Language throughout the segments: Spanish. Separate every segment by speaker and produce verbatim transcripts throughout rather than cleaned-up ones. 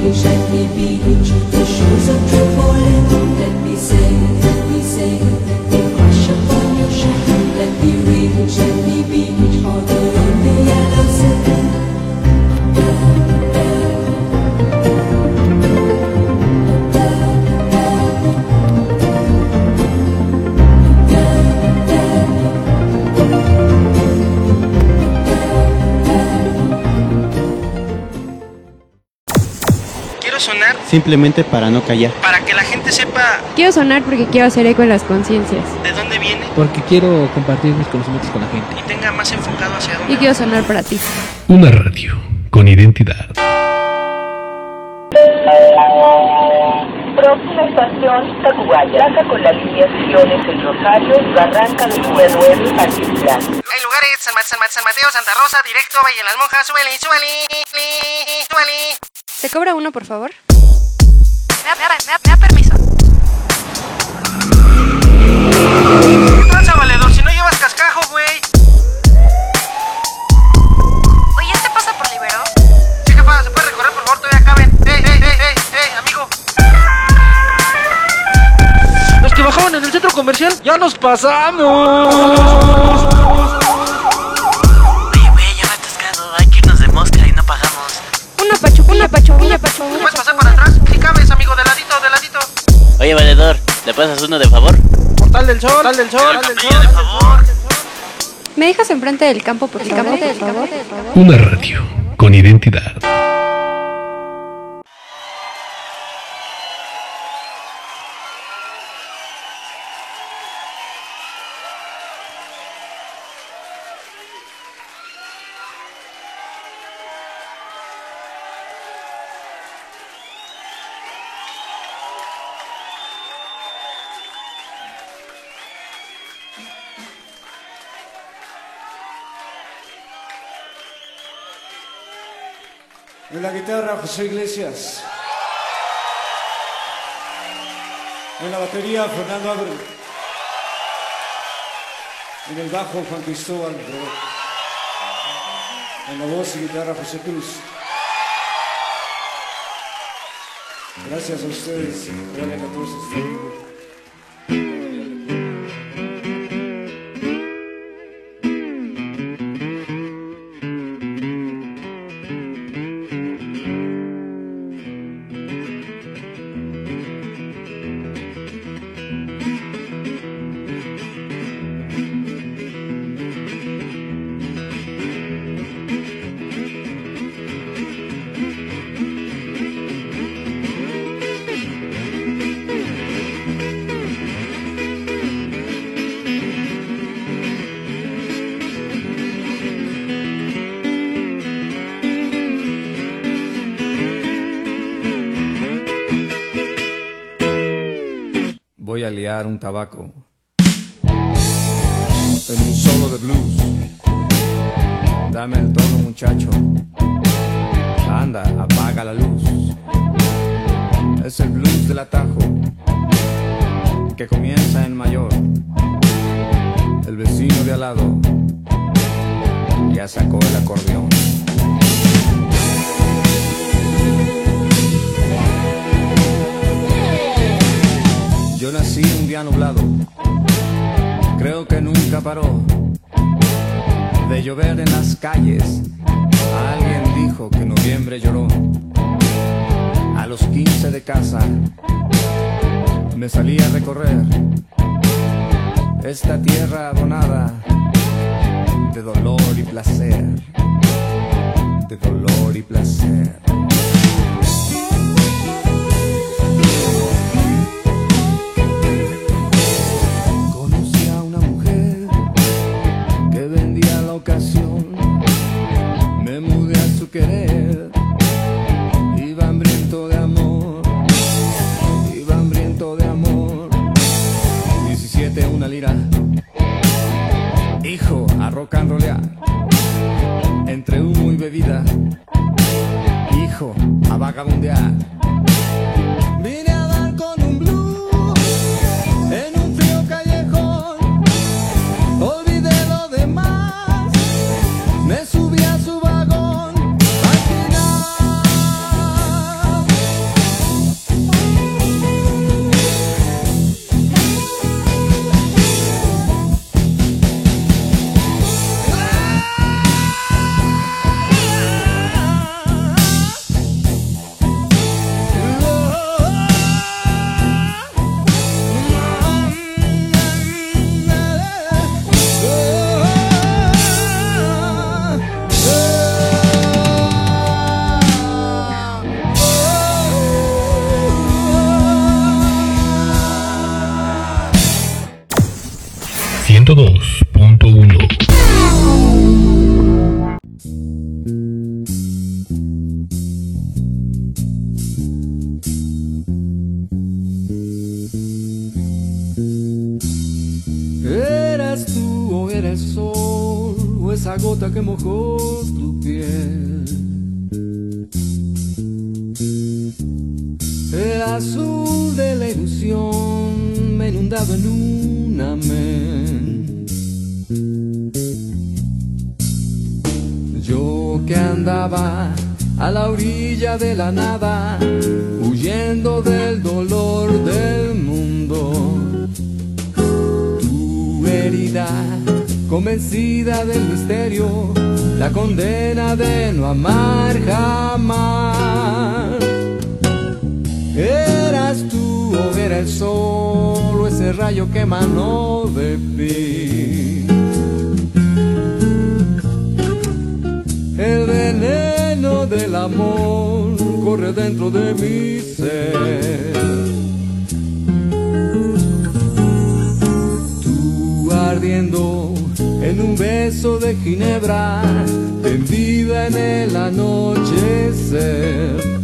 Speaker 1: let me be the shoes of true falling. Let me say, let me say, let me crush upon your shadow. Let me reach, let me be all the lonely yellow sand.
Speaker 2: Sonar
Speaker 3: simplemente para no callar,
Speaker 2: para que la gente sepa.
Speaker 4: Quiero sonar porque quiero hacer eco en las conciencias.
Speaker 2: ¿De dónde viene?
Speaker 5: Porque quiero compartir mis conocimientos con la gente.
Speaker 2: Y tenga más enfocado hacia dónde.
Speaker 4: Y quiero sonar para ti.
Speaker 6: Una radio con identidad.
Speaker 7: Próxima estación, Tacubaya. Plaza con las líneas Guiones, El Rosario, Barranca del Pueblo, Altiplán.
Speaker 2: Hay lugares, San, San, San Mateo, Santa Rosa, directo, Valle de las Monjas, súbele, súbele, súbele.
Speaker 4: ¿Se cobra uno, por favor?
Speaker 8: Me da, me da, me da, me da permiso.
Speaker 2: ¿Qué tranza, valedor? Si no llevas cascajo, güey.
Speaker 8: Oye, ¿este pasa por Libero?
Speaker 2: Sí, jefa, se puede recorrer, por favor, todavía caben. ¡Ey, ey, ey, ey, ey, amigo!
Speaker 5: Los que bajaban en el centro comercial, ya nos pasamos.
Speaker 8: Oye, güey, ya me he atascado. Hay que irnos de mosca y no pagamos.
Speaker 4: Una pachuca, una pachuca, una pachuca.
Speaker 2: ¿Puedes pasar para atrás? Si cabes, amigo, de ladito, de ladito.
Speaker 9: Oye, valedor, ¿le pasas uno de favor?
Speaker 2: Portal del sol, portal del sol,
Speaker 8: portal del sol, de favor.
Speaker 4: ¿Me dejas enfrente del campo, por favor? Campo, por favor?
Speaker 6: Una radio con identidad.
Speaker 10: En la guitarra, José Iglesias. En la batería, Fernando Abreu. En el bajo, Juan Cristóbal Robert. En la voz y guitarra, José Cruz. Gracias a ustedes. Que vayan a todos ustedes.
Speaker 11: Voy a liar un tabaco en un solo de blues. Dame el tono, muchacho. Anda, apaga la luz. Es el blues del atajo que comienza en mayor. El vecino de al lado ya sacó el acordeón. Yo nací un día nublado, creo que nunca paró de llover en las calles. Alguien dijo que noviembre lloró. A los quince de casa me salí a recorrer esta tierra abonada de dolor y placer, de dolor y placer. Me mudé a su querer, iba hambriento de amor, iba hambriento de amor. diecisiete una lira, hijo, a rock and rollear, entre humo y bebida, hijo, a vagabundear. Vine a dar con un blues en un frío callejón, olvidé lo demás, me subí a su vagón. Al final
Speaker 6: ciento dos punto uno.
Speaker 11: ¿Eras tú o era el sol o esa gota que mojó tu piel? El azul de la ilusión me inundaba en un amén. Yo que andaba a la orilla de la nada, huyendo del dolor del mundo. Tu herida, convencida del misterio, la condena de no amar jamás. ¿Eras tú o era el sol o ese rayo que emanó de ti? El veneno del amor corre dentro de mi ser. Tú ardiendo en un beso de ginebra, tendida en el anochecer.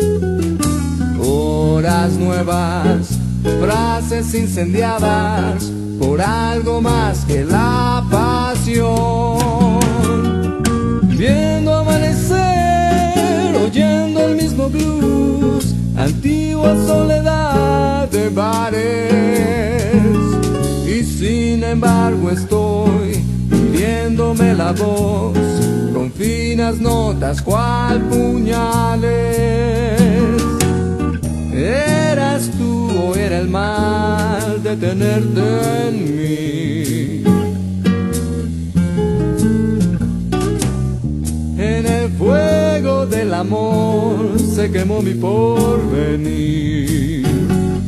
Speaker 11: Horas nuevas, frases incendiadas por algo más que la pasión. Viendo amanecer, oyendo el mismo blues, antigua soledad de bares. Y sin embargo estoy hiriéndome la voz con finas notas cual puñales. ¿Eras tú o era el mal de tenerte en mí? En el fuego del amor se quemó mi porvenir.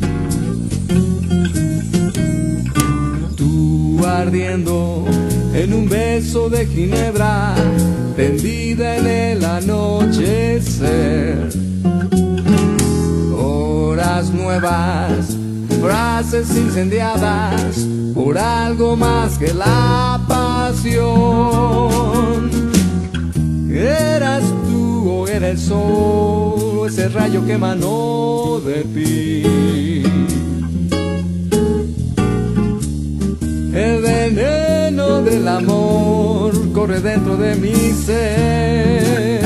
Speaker 11: Tú ardiendo en un beso de ginebra, tendida en el anochecer. Horas nuevas, frases incendiadas por algo más que la pasión. ¿Eras tú o era el sol o ese rayo que emanó de ti? El veneno del amor corre dentro de mi ser.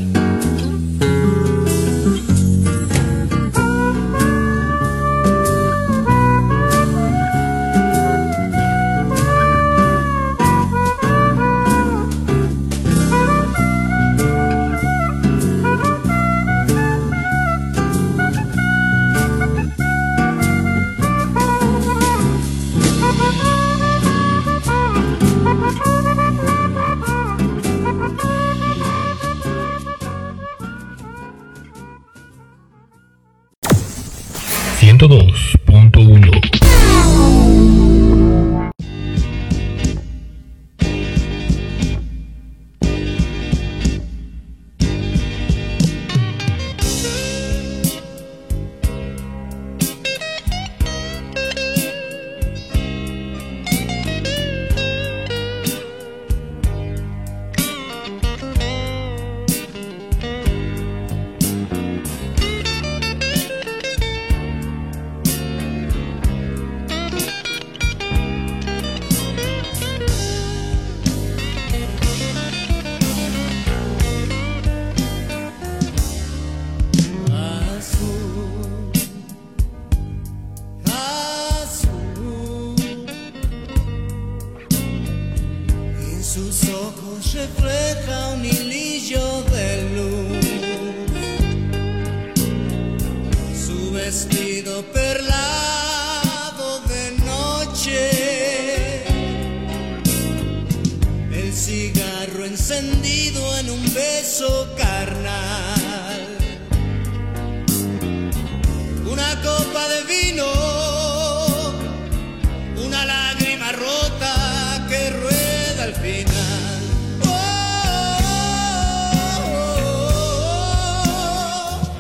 Speaker 6: ciento dos punto uno.
Speaker 3: sus ojos refleja un hilillo de luz, su vestido perlado de noche, el cigarro encendido en un beso carnal, una copa de vino, una lágrima rota que rueda al final. Oh, oh, oh, oh.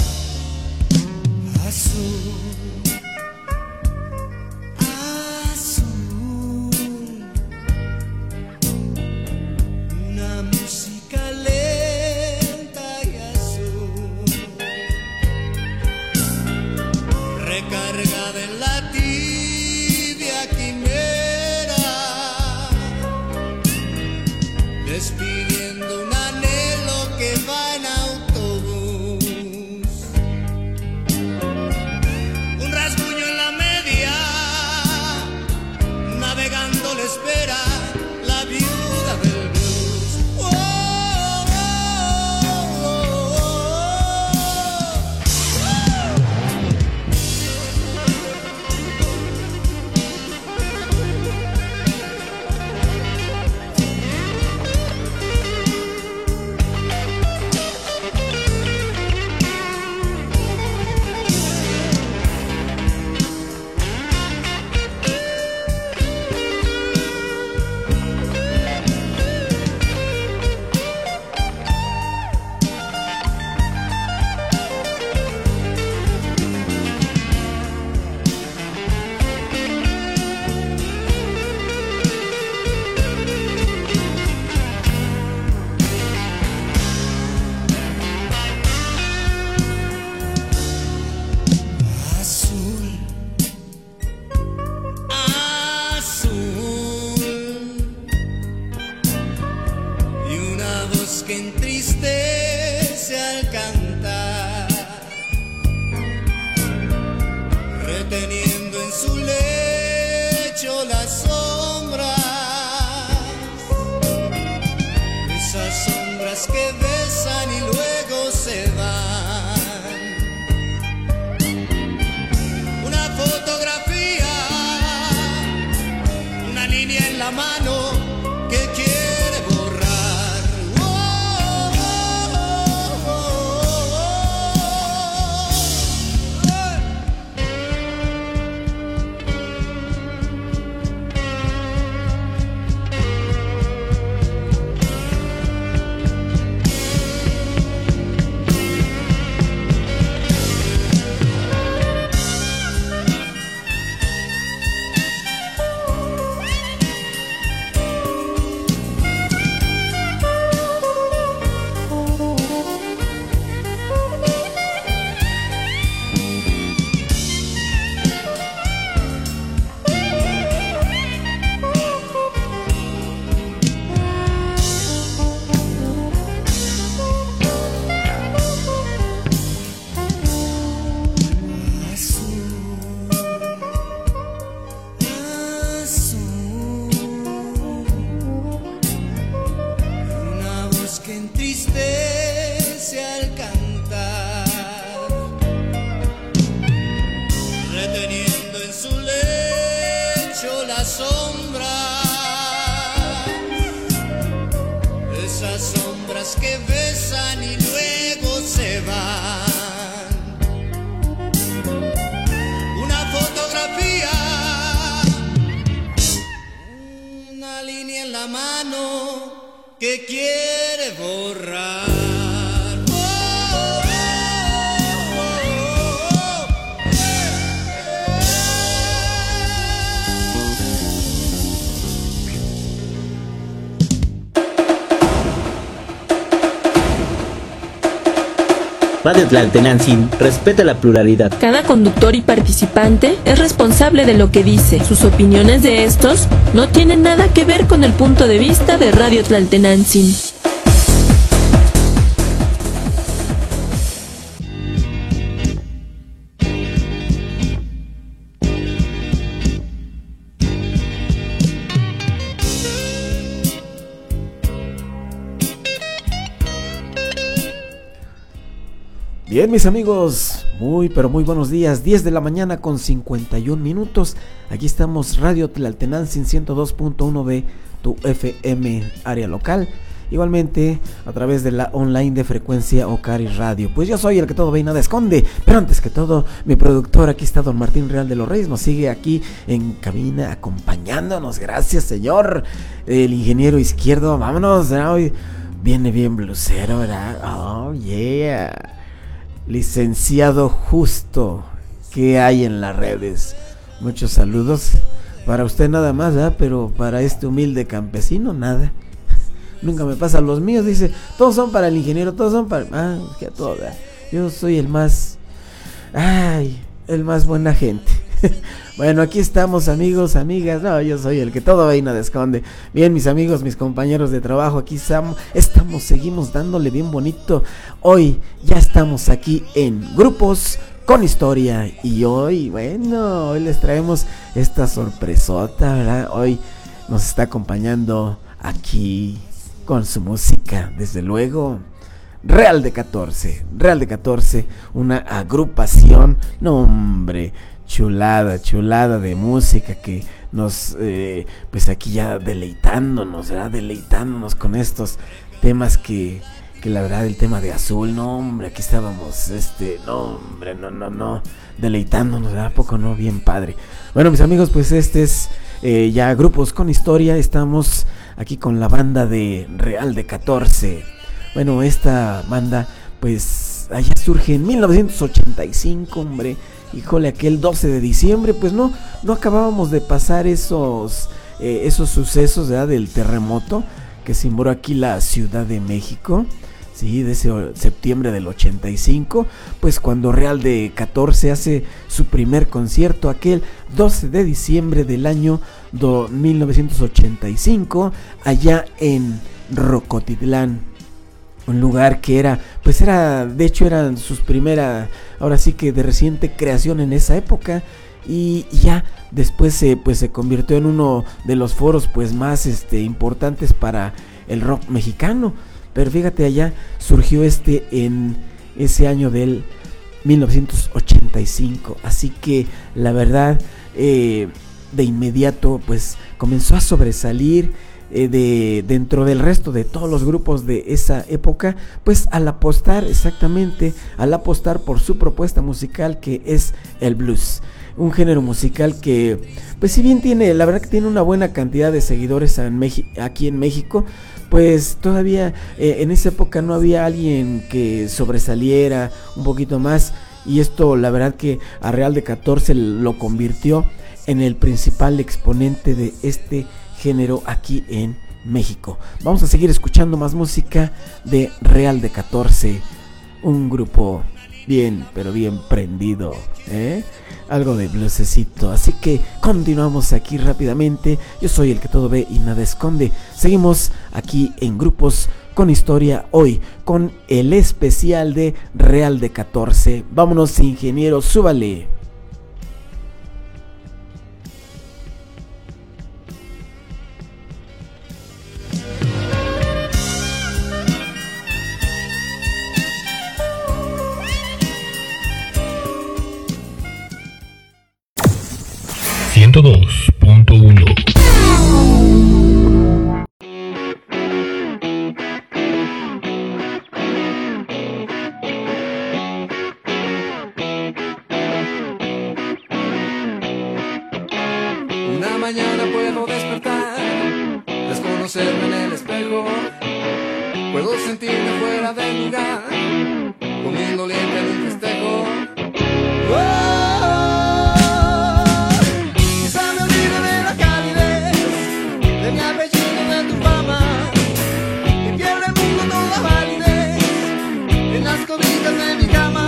Speaker 3: Azul, azul, recargada en la tibia quimera, despidiendo un anhelo que va en autobús, un rasguño en la media, navegando la espera, la viuda del blues. Oh, oh, oh, oh, que entristece al cantar, reteniendo en su lecho las sombras, esas sombras que besan y luego se van. Una fotografía, una línea en la mano que quiere borrar. Que besan y luego se van. Una fotografía, una línea en la mano que quiere borrar.
Speaker 9: Radio Tlaltenantzin respeta la pluralidad.
Speaker 12: Cada conductor y participante es responsable de lo que dice. Sus opiniones de estos no tienen nada que ver con el punto de vista de Radio Tlaltenantzin.
Speaker 13: Bien, mis amigos, muy pero muy buenos días. Diez de la mañana con cincuenta y un minutos. Aquí estamos, Radio Tlaltenantzin ciento dos punto uno B, tu F M área local. Igualmente a través de la online de frecuencia Ocari Radio. Pues yo soy el que todo ve y nada esconde. Pero antes que todo, mi productor, aquí está don Martín Real de los Reyes. Nos sigue aquí en cabina acompañándonos. Gracias, señor. El ingeniero izquierdo, vámonos. Hoy viene bien blusero, ¿verdad? Oh, yeah. Licenciado Justo, ¿qué hay en las redes? Muchos saludos para usted nada más, ¿eh? Pero para este humilde campesino nada. Nunca me pasa los míos, dice, todos son para el ingeniero, todos son para... Ah, que todo, ¿eh? Yo soy el más... Ay, el más buena gente. Bueno, aquí estamos, amigos, amigas. No, yo soy el que todo ve y nada esconde. Bien, mis amigos, mis compañeros de trabajo, aquí estamos, estamos, seguimos dándole bien bonito. Hoy ya estamos aquí en Grupos con Historia. Y hoy, bueno, hoy les traemos esta sorpresota, ¿verdad? Hoy nos está acompañando aquí con su música, desde luego, Real de catorce. Real de catorce, una agrupación, no hombre, chulada, chulada de música que nos, eh, pues aquí ya deleitándonos, ¿verdad? Deleitándonos con estos temas que, que la verdad el tema de Azul, no hombre, aquí estábamos, este, no hombre, no, no, no, deleitándonos, ¿verdad? ¿A poco no? Bien padre. Bueno, mis amigos, pues este es eh, ya Grupos con Historia, estamos aquí con la banda de Real de catorce. Bueno, esta banda, pues allá surge en mil novecientos ochenta y cinco, hombre. Híjole, aquel doce de diciembre, pues no, no acabábamos de pasar esos, eh, esos sucesos, ¿verdad? Del terremoto que cimbró aquí la Ciudad de México, sí, de ese septiembre del ochenta y cinco, pues cuando Real de catorce hace su primer concierto, aquel doce de diciembre del año do, mil novecientos ochenta y cinco, allá en Rocotitlán. Un lugar que era, pues era, de hecho eran sus primeras, ahora sí que de reciente creación en esa época. Y, y ya después se, pues se convirtió en uno de los foros pues más este, importantes para el rock mexicano. Pero fíjate, allá surgió este en ese año del mil novecientos ochenta y cinco. Así que la verdad, eh, de inmediato pues comenzó a sobresalir de dentro del resto de todos los grupos de esa época, pues al apostar, exactamente, al apostar por su propuesta musical, que es el blues, un género musical que, pues si bien tiene, la verdad que tiene una buena cantidad de seguidores en Meji- aquí en México, pues todavía eh, en esa época no había alguien que sobresaliera un poquito más, y esto la verdad que a Real de catorce lo convirtió en el principal exponente de este género aquí en México. Vamos a seguir escuchando más música de Real de catorce, un grupo bien, pero bien prendido, ¿eh? Algo de bluesecito, así que continuamos aquí rápidamente. Yo soy el que todo ve y nada esconde. Seguimos aquí en Grupos con Historia, hoy con el especial de Real de catorce. Vámonos, ingeniero, súbale.
Speaker 6: ciento dos punto uno.
Speaker 3: Una mañana puedo despertar, desconocerme en el espejo. Puedo sentirme fuera del lugar, comiendo libre en un festejo. ¡Oh! De mi apellido, de tu fama, y pierde el mundo toda validez en las cobijas de mi cama.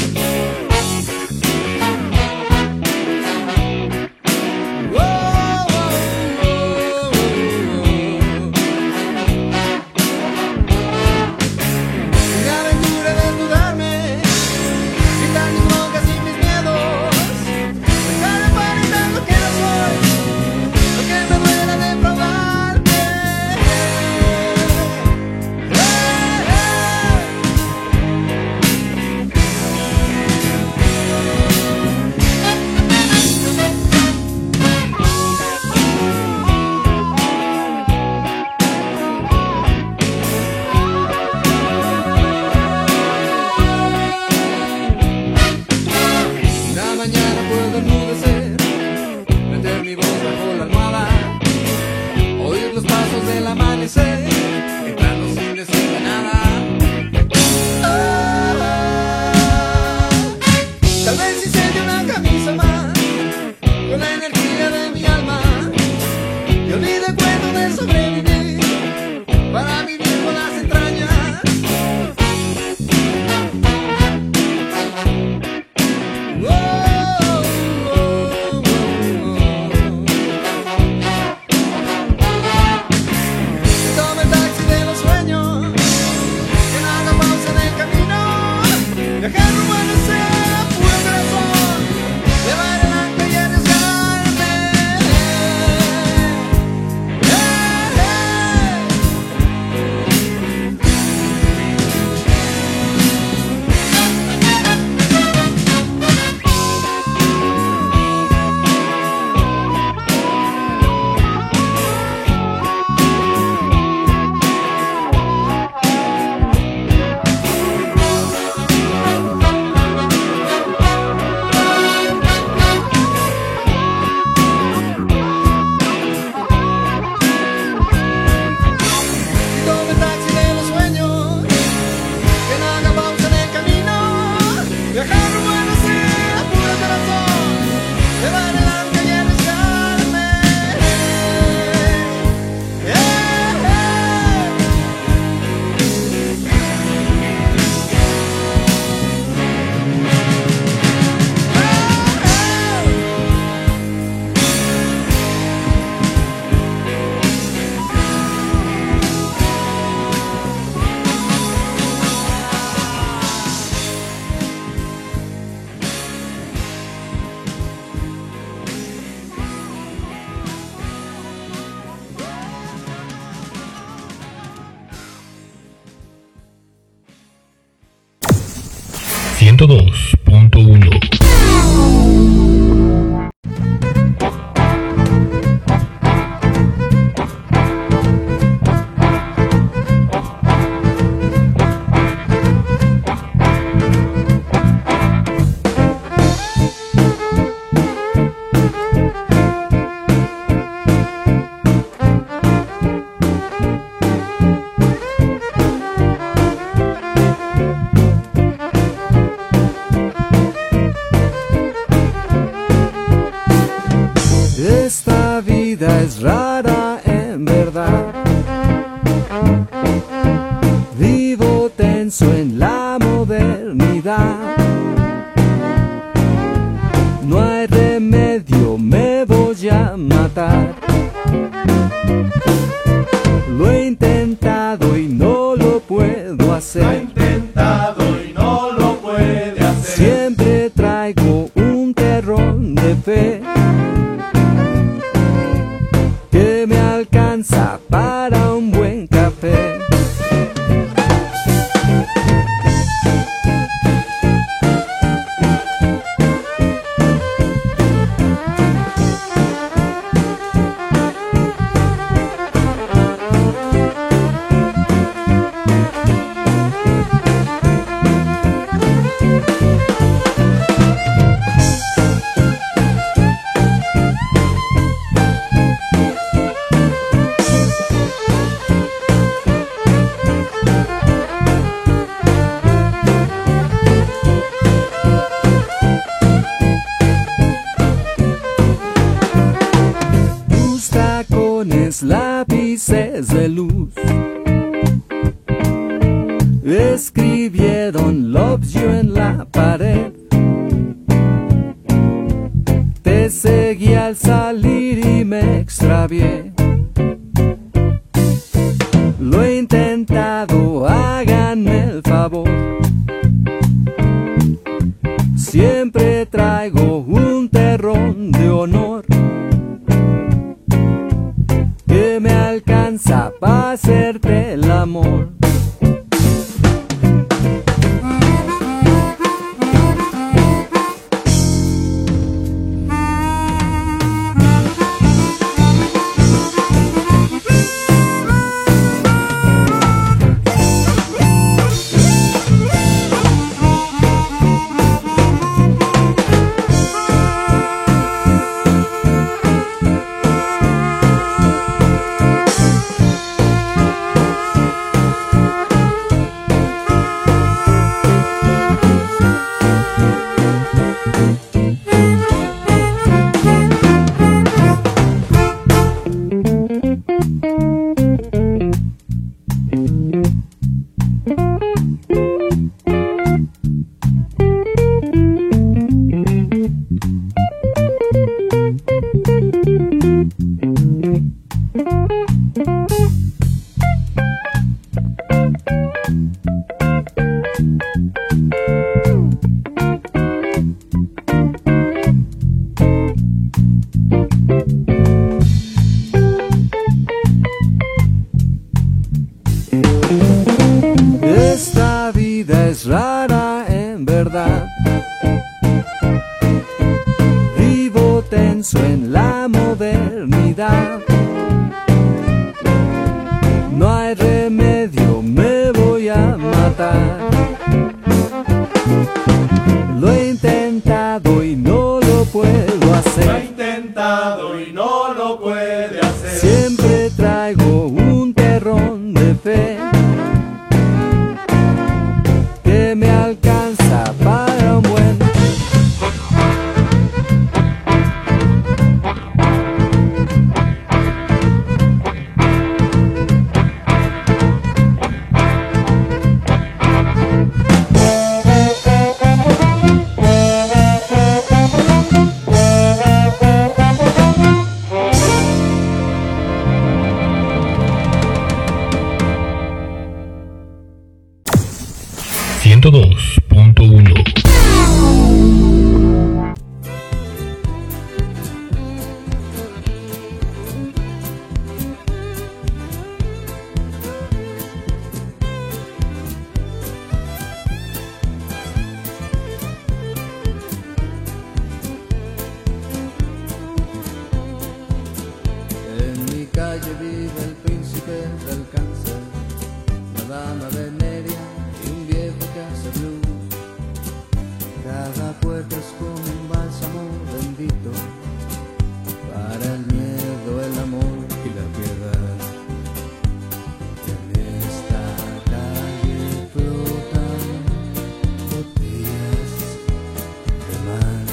Speaker 3: Oh, oh, oh, oh, oh. Me aventuré a desnudarme
Speaker 6: ciento dos punto uno.
Speaker 14: Esta vida es rara en verdad. Vivo tenso en la modernidad. No hay remedio, me voy a matar. Lo he intentado y no lo puedo hacer. Lo he intentado y no lo puede hacer. Siempre traigo un terrón de fe que me alcanza para un buen café. Lápices de luz escribieron Love You en la pared. Te seguí al salir y me extravié. Lo he intentado, háganme el favor. Siempre traigo un terrón de honor que me alcanza para hacerte el amor. Esta vida es rara en verdad. Vivo tenso en la modernidad. No hay remedio, me voy a matar. Lo he intentado y no lo puedo hacer. Lo he intentado y no lo puede hacer. Siempre traigo un terrón de fe que me alcanza para un buen es como un bálsamo bendito para el miedo, el amor y la piedad. En esta calle flotan botellas de mar.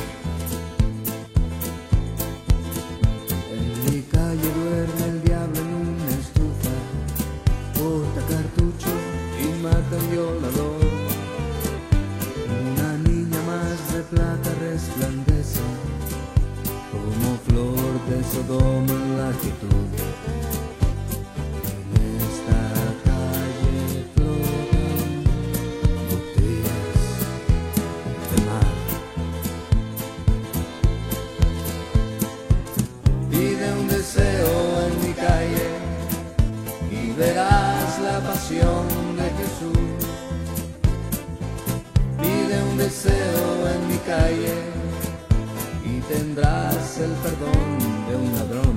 Speaker 14: En mi calle duerme el diablo en una estufa, porta cartucho y mata un violador. Una niña más de plata resplandece como flor de Sodoma en la quietud. En esta calle flotan botellas de mar. Pide un deseo en mi calle y verás la pasión de Jesús. Pide un deseo en mi calle y tendrás el perdón de un ladrón.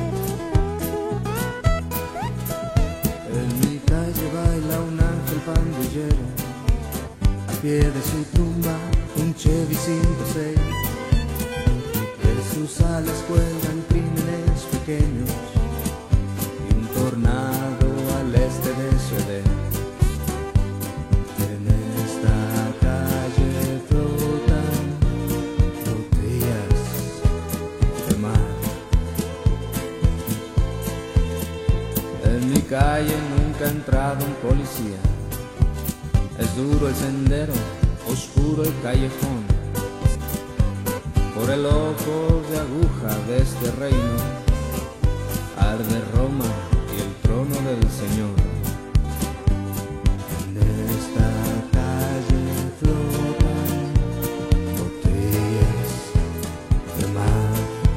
Speaker 14: En mi calle baila un ángel pandillero, a pie de su tumba un Chevy ciento seis. De sus alas cuelgan crímenes pequeños y un tornado al este de su Edén. En esta calle flotan botellas de mar. En mi calle nunca ha entrado un policía. Es duro el sendero, oscuro el callejón. Por el ojo de aguja de este reino arde Roma y el trono del Señor. En esta calle flotan botellas de mar.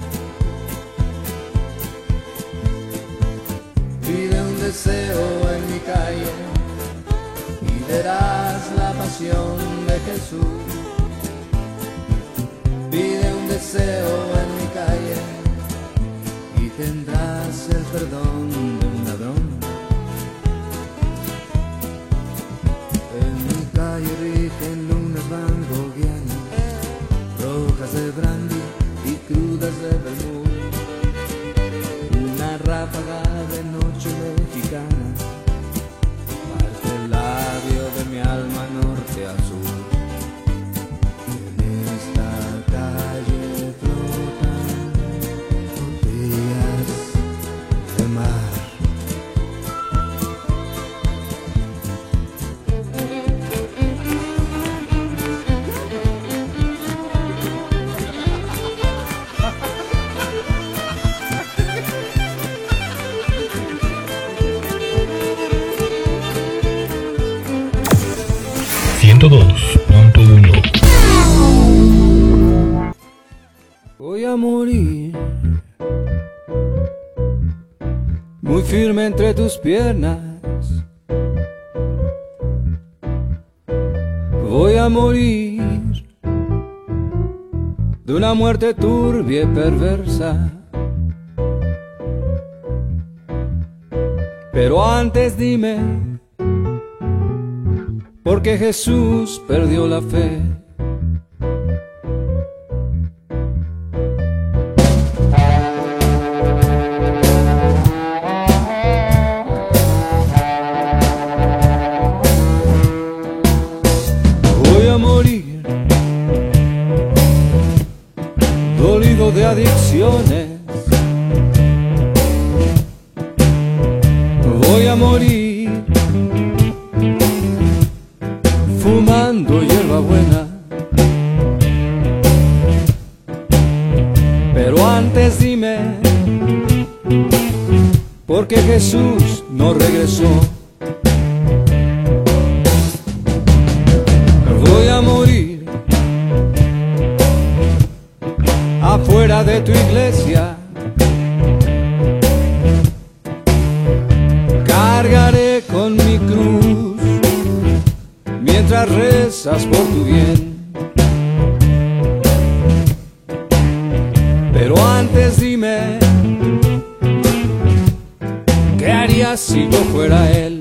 Speaker 14: Pide un deseo en mi calle y verás la pasión de Jesús. Pide un deseo en mi calle y tendrás el perdón de un ladrón. En mi calle rigen lunas vangoguianas, rojas de brandy y crudas de vermú. Una ráfaga de noche mexicana parte el labio de mi alma norte a sur. En esta calle flotan botellas de mar.
Speaker 6: ciento dos punto uno.
Speaker 14: Voy a morir muy firme entre tus piernas. Voy a morir de una muerte turbia y perversa. Pero antes dime, ¿por qué Jesús perdió la fe? Voy a morir dolido de adicciones. Voy a morir fumando hierbabuena. Pero antes dime, ¿por qué Jesús no regresó? Voy a morir afuera de tu iglesia. Cargaré con mi cruz mientras rezas por tu bien. Pero antes dime, ¿qué harías si yo fuera él?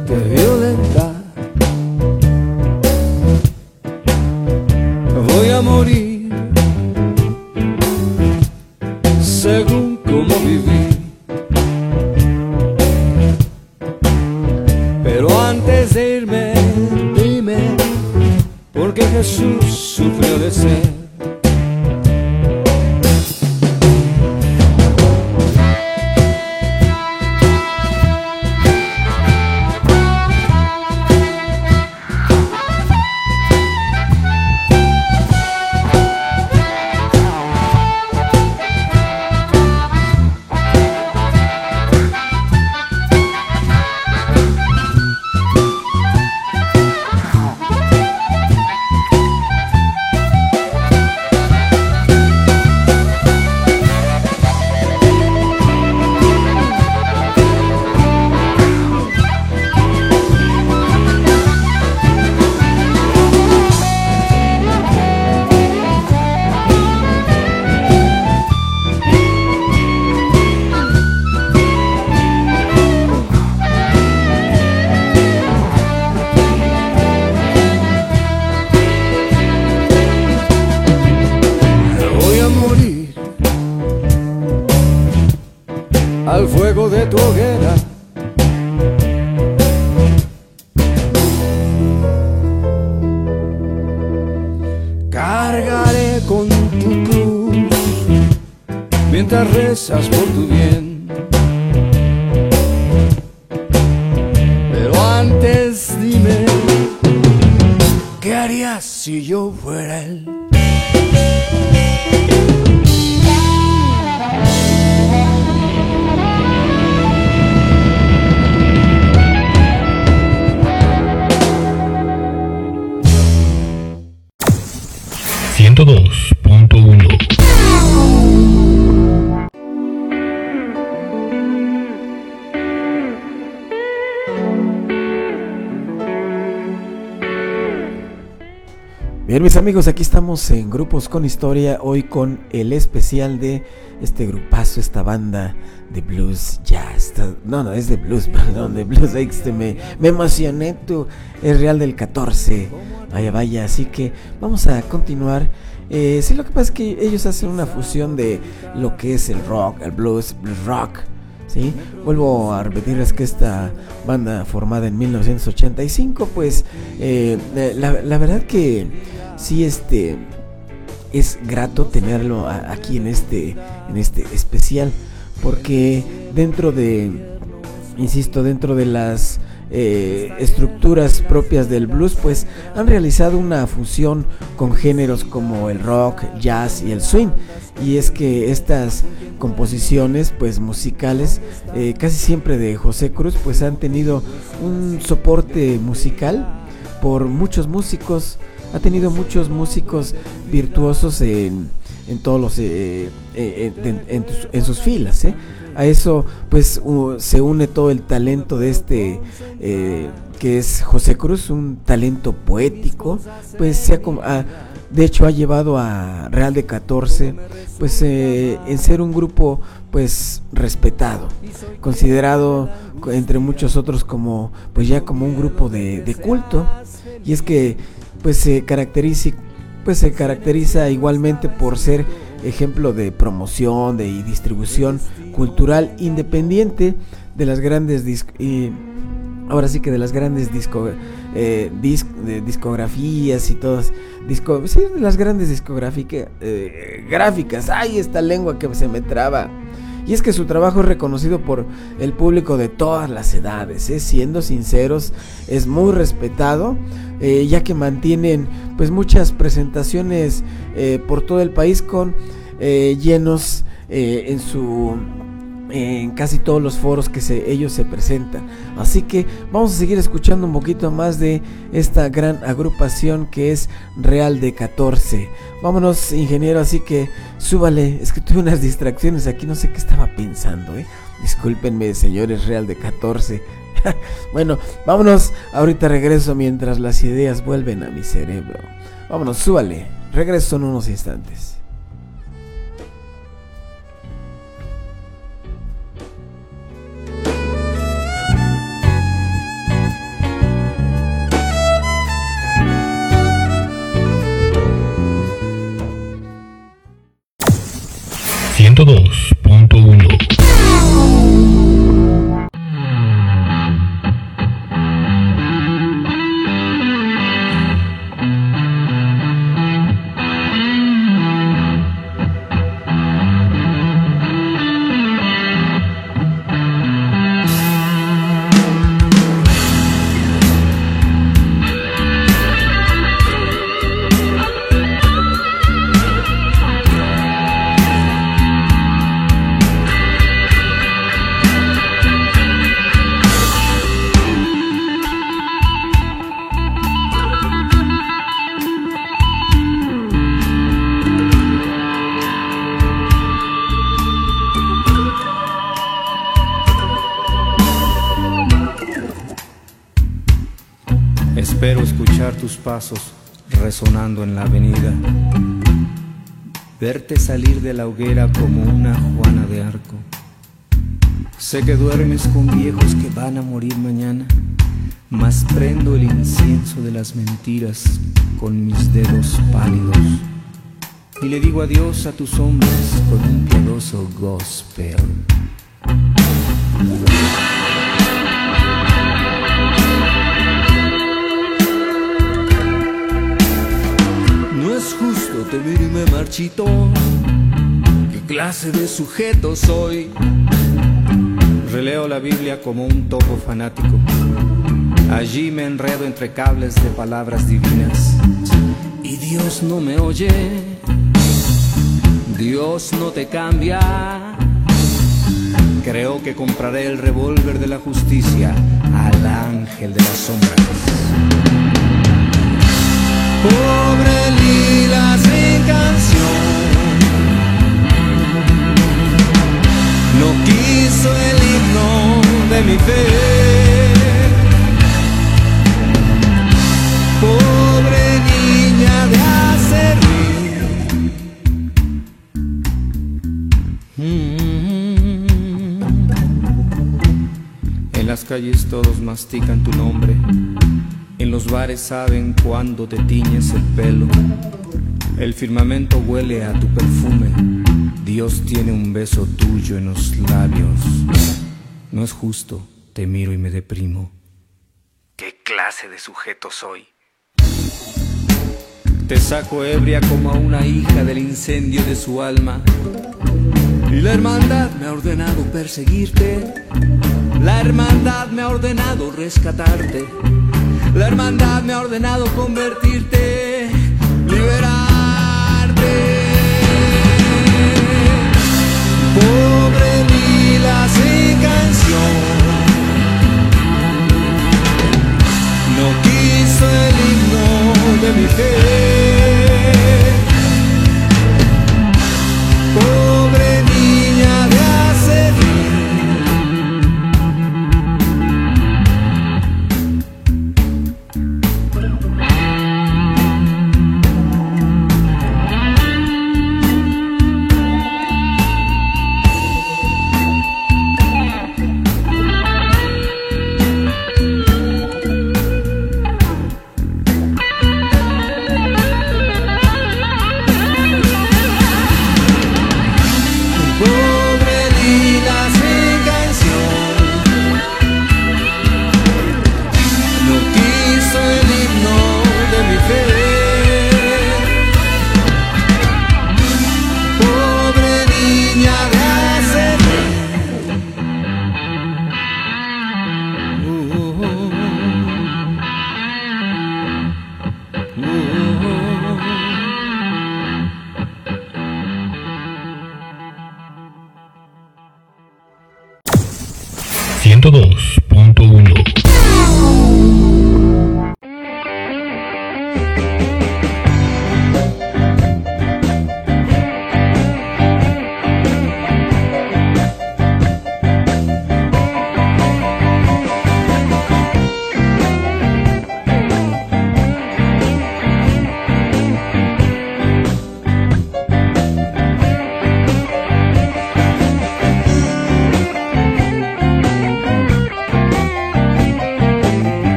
Speaker 14: muerte violenta. Voy a morir según como viví. Pero antes de irme, dime por qué Jesús sufrió de sed. Al fuego de tu hoguera, cargaré con tu cruz mientras rezas por tu bien. Pero antes dime, ¿qué harías si yo fuera él?
Speaker 6: ciento dos punto uno.
Speaker 13: Bien, mis amigos, aquí estamos en Grupos con Historia, hoy con el especial de este grupazo, esta banda de blues jazz. No, no, es de blues, perdón, de blues. Este, me, me emocioné, tú, es Real del catorce. Vaya, vaya, así que vamos a continuar. Eh, sí, lo que pasa es que ellos hacen una fusión de lo que es el rock, el blues, blues rock. ¿Sí? Vuelvo a repetirles que esta banda formada en mil novecientos ochenta y cinco, pues eh, la, la verdad que sí, este es grato tenerlo a, aquí en este en este especial, porque dentro de, insisto, dentro de las eh, estructuras propias del blues, pues han realizado una fusión con géneros como el rock, jazz y el swing. Y es que estas composiciones pues musicales, eh, casi siempre de José Cruz, pues han tenido un soporte musical por muchos músicos. Ha tenido muchos músicos virtuosos en, en todos los eh, eh, en, en, en sus filas, ¿eh? A eso pues uh, se une todo el talento de este eh, que es José Cruz, un talento poético, pues se ha, ha, de hecho ha llevado a Real de catorce pues eh, en ser un grupo pues respetado, considerado entre muchos otros como pues ya como un grupo de, de culto. Y es que pues se caracteriza pues se caracteriza igualmente por ser ejemplo de promoción de y distribución cultural independiente de las grandes disc y ahora sí que de las grandes disco eh, disc de discografías y todas disco sí, de las grandes discográficas eh, gráficas. Ay, esta lengua que se me traba. Y es que su trabajo es reconocido por el público de todas las edades, ¿eh? Siendo sinceros, es muy respetado, eh, ya que mantienen pues muchas presentaciones eh, por todo el país con eh, llenos eh, en su en casi todos los foros que se, ellos se presentan. Así que vamos a seguir escuchando un poquito más de esta gran agrupación que es Real de catorce. Vámonos, ingeniero, así que súbale. Es que tuve unas distracciones aquí, no sé qué estaba pensando, ¿eh? Discúlpenme, señores Real de catorce. Bueno, vámonos, ahorita regreso mientras las ideas vuelven a mi cerebro. Vámonos, súbale. Regreso en unos instantes.
Speaker 6: ciento dos punto uno.
Speaker 11: Espero escuchar tus pasos resonando en la avenida, verte salir de la hoguera como una Juana de Arco. Sé que duermes con viejos que van a morir mañana, mas prendo el incienso de las mentiras con mis dedos pálidos y le digo adiós a tus hombres con un piadoso gospel.
Speaker 14: No es justo, te miro y me marchito. ¿Qué clase de sujeto soy?
Speaker 11: Releo la Biblia como un topo fanático. Allí me enredo entre cables de palabras divinas.
Speaker 14: Y Dios no me oye, Dios no te cambia.
Speaker 11: Creo que compraré el revólver de la justicia al ángel de las sombras.
Speaker 14: Pobre lila sin canción, no quiso el himno de mi fe. Pobre niña de acerrín.
Speaker 11: Mm-hmm. En las calles todos mastican tu nombre. En los bares saben cuándo te tiñes el pelo. El firmamento huele a tu perfume. Dios tiene un beso tuyo en los labios. No es justo, te miro y me deprimo. ¿Qué clase de sujeto soy? Te saco ebria como a una hija del incendio de su alma.
Speaker 14: Y la hermandad me ha ordenado perseguirte. La hermandad me ha ordenado rescatarte. La hermandad me ha ordenado convertirte, liberarte. Pobre lila sin canción, no quiso el himno de mi fe. Pobre niña de acerrín.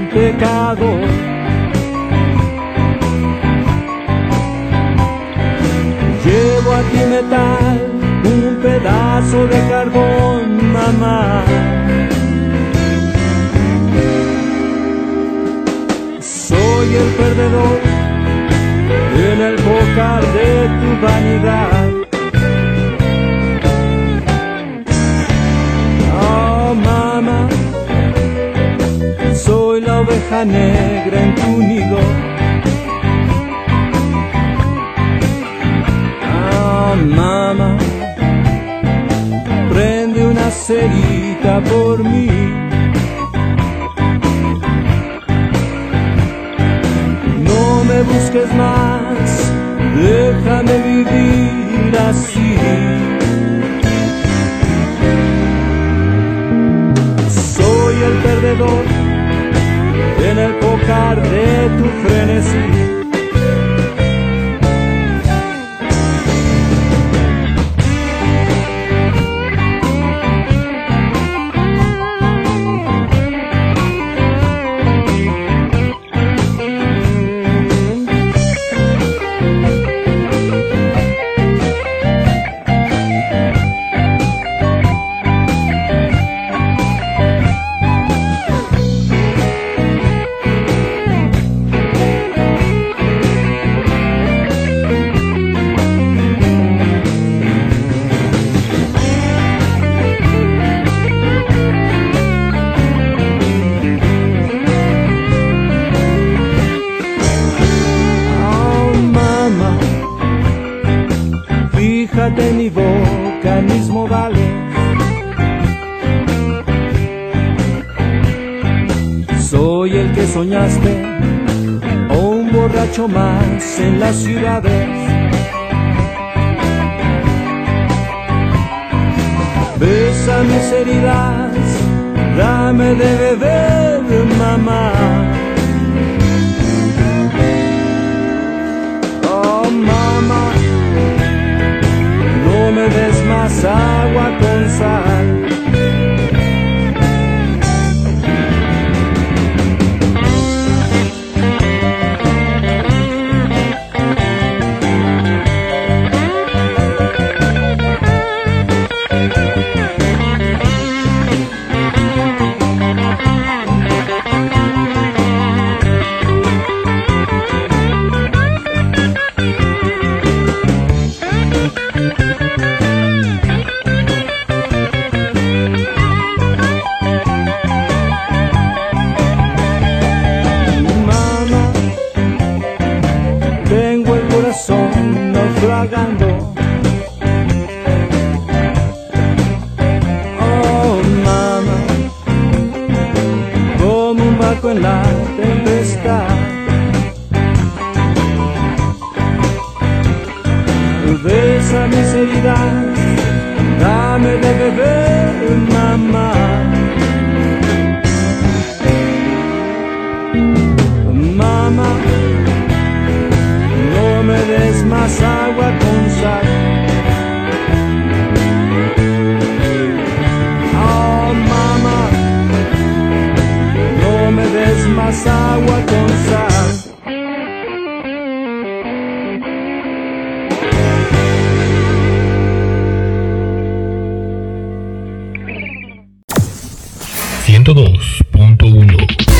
Speaker 15: pecado. Llevo aquí metal, un pedazo de carbón, mamá. Soy el perdedor en el bocal de tu vanidad. Oh, mamá, soy la oveja negra en tu nido. Oh, mamá, prende una cerita por mí. No me busques más, déjame vivir así. Soy el perdedor en el pócar de tu frenesí. De mi boca, en mis modales. Soy el que soñaste, o un borracho más en las ciudades. Besa mis heridas, dame de beber, mamá. Oh, mamá, no me des más agua con sal. Naufragando. Oh, mamá, como un barco en la tempestad. Besa mis heridas, dame de beber, mamá. Mamá, no me des más agua con sal. Oh, mamá, no me des más agua con sal.
Speaker 6: ciento dos punto uno.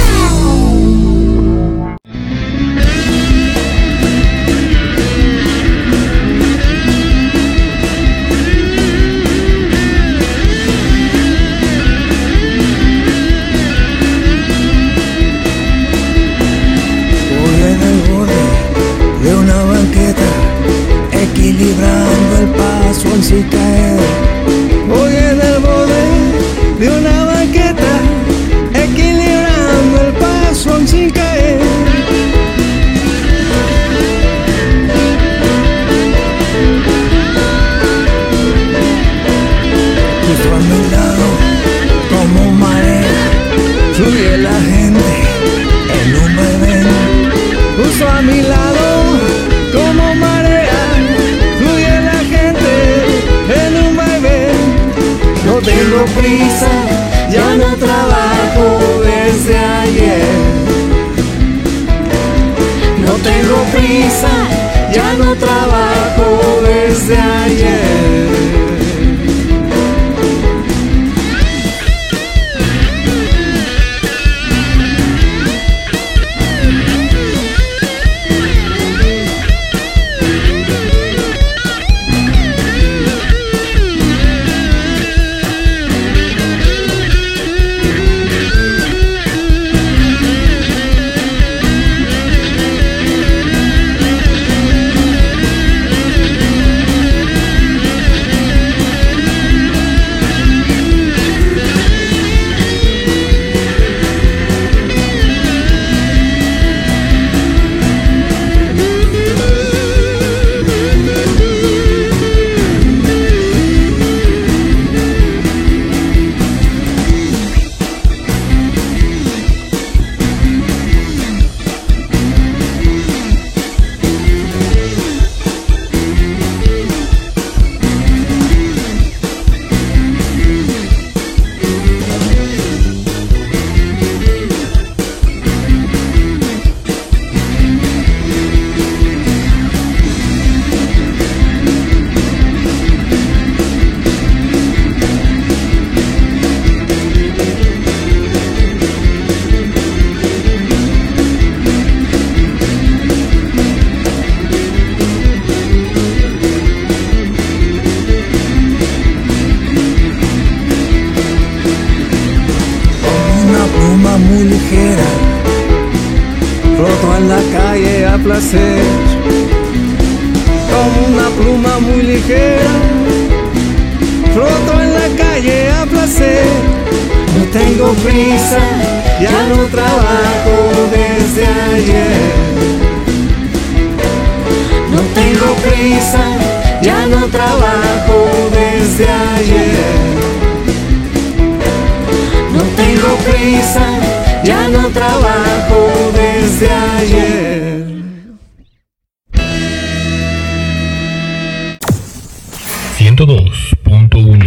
Speaker 14: Equilibrando el paso sin caer. Voy en el borde de una banqueta, equilibrando el paso sin caer. Justo a mi lado, como marea, fluye la gente en un vaivén. Justo a mi lado, como marea, fluye la gente en un vaivén. No tengo prisa, ya no trabajo desde ayer. prisa, ya no trabajo desde ayer. Muy ligera, roto en la calle a placer, como una pluma muy ligera, roto en la calle a placer. No tengo prisa, ya no trabajo desde ayer. No tengo prisa, ya no trabajo desde ayer. No tengo prisa, ya no trabajo desde ayer.
Speaker 6: ciento dos punto uno.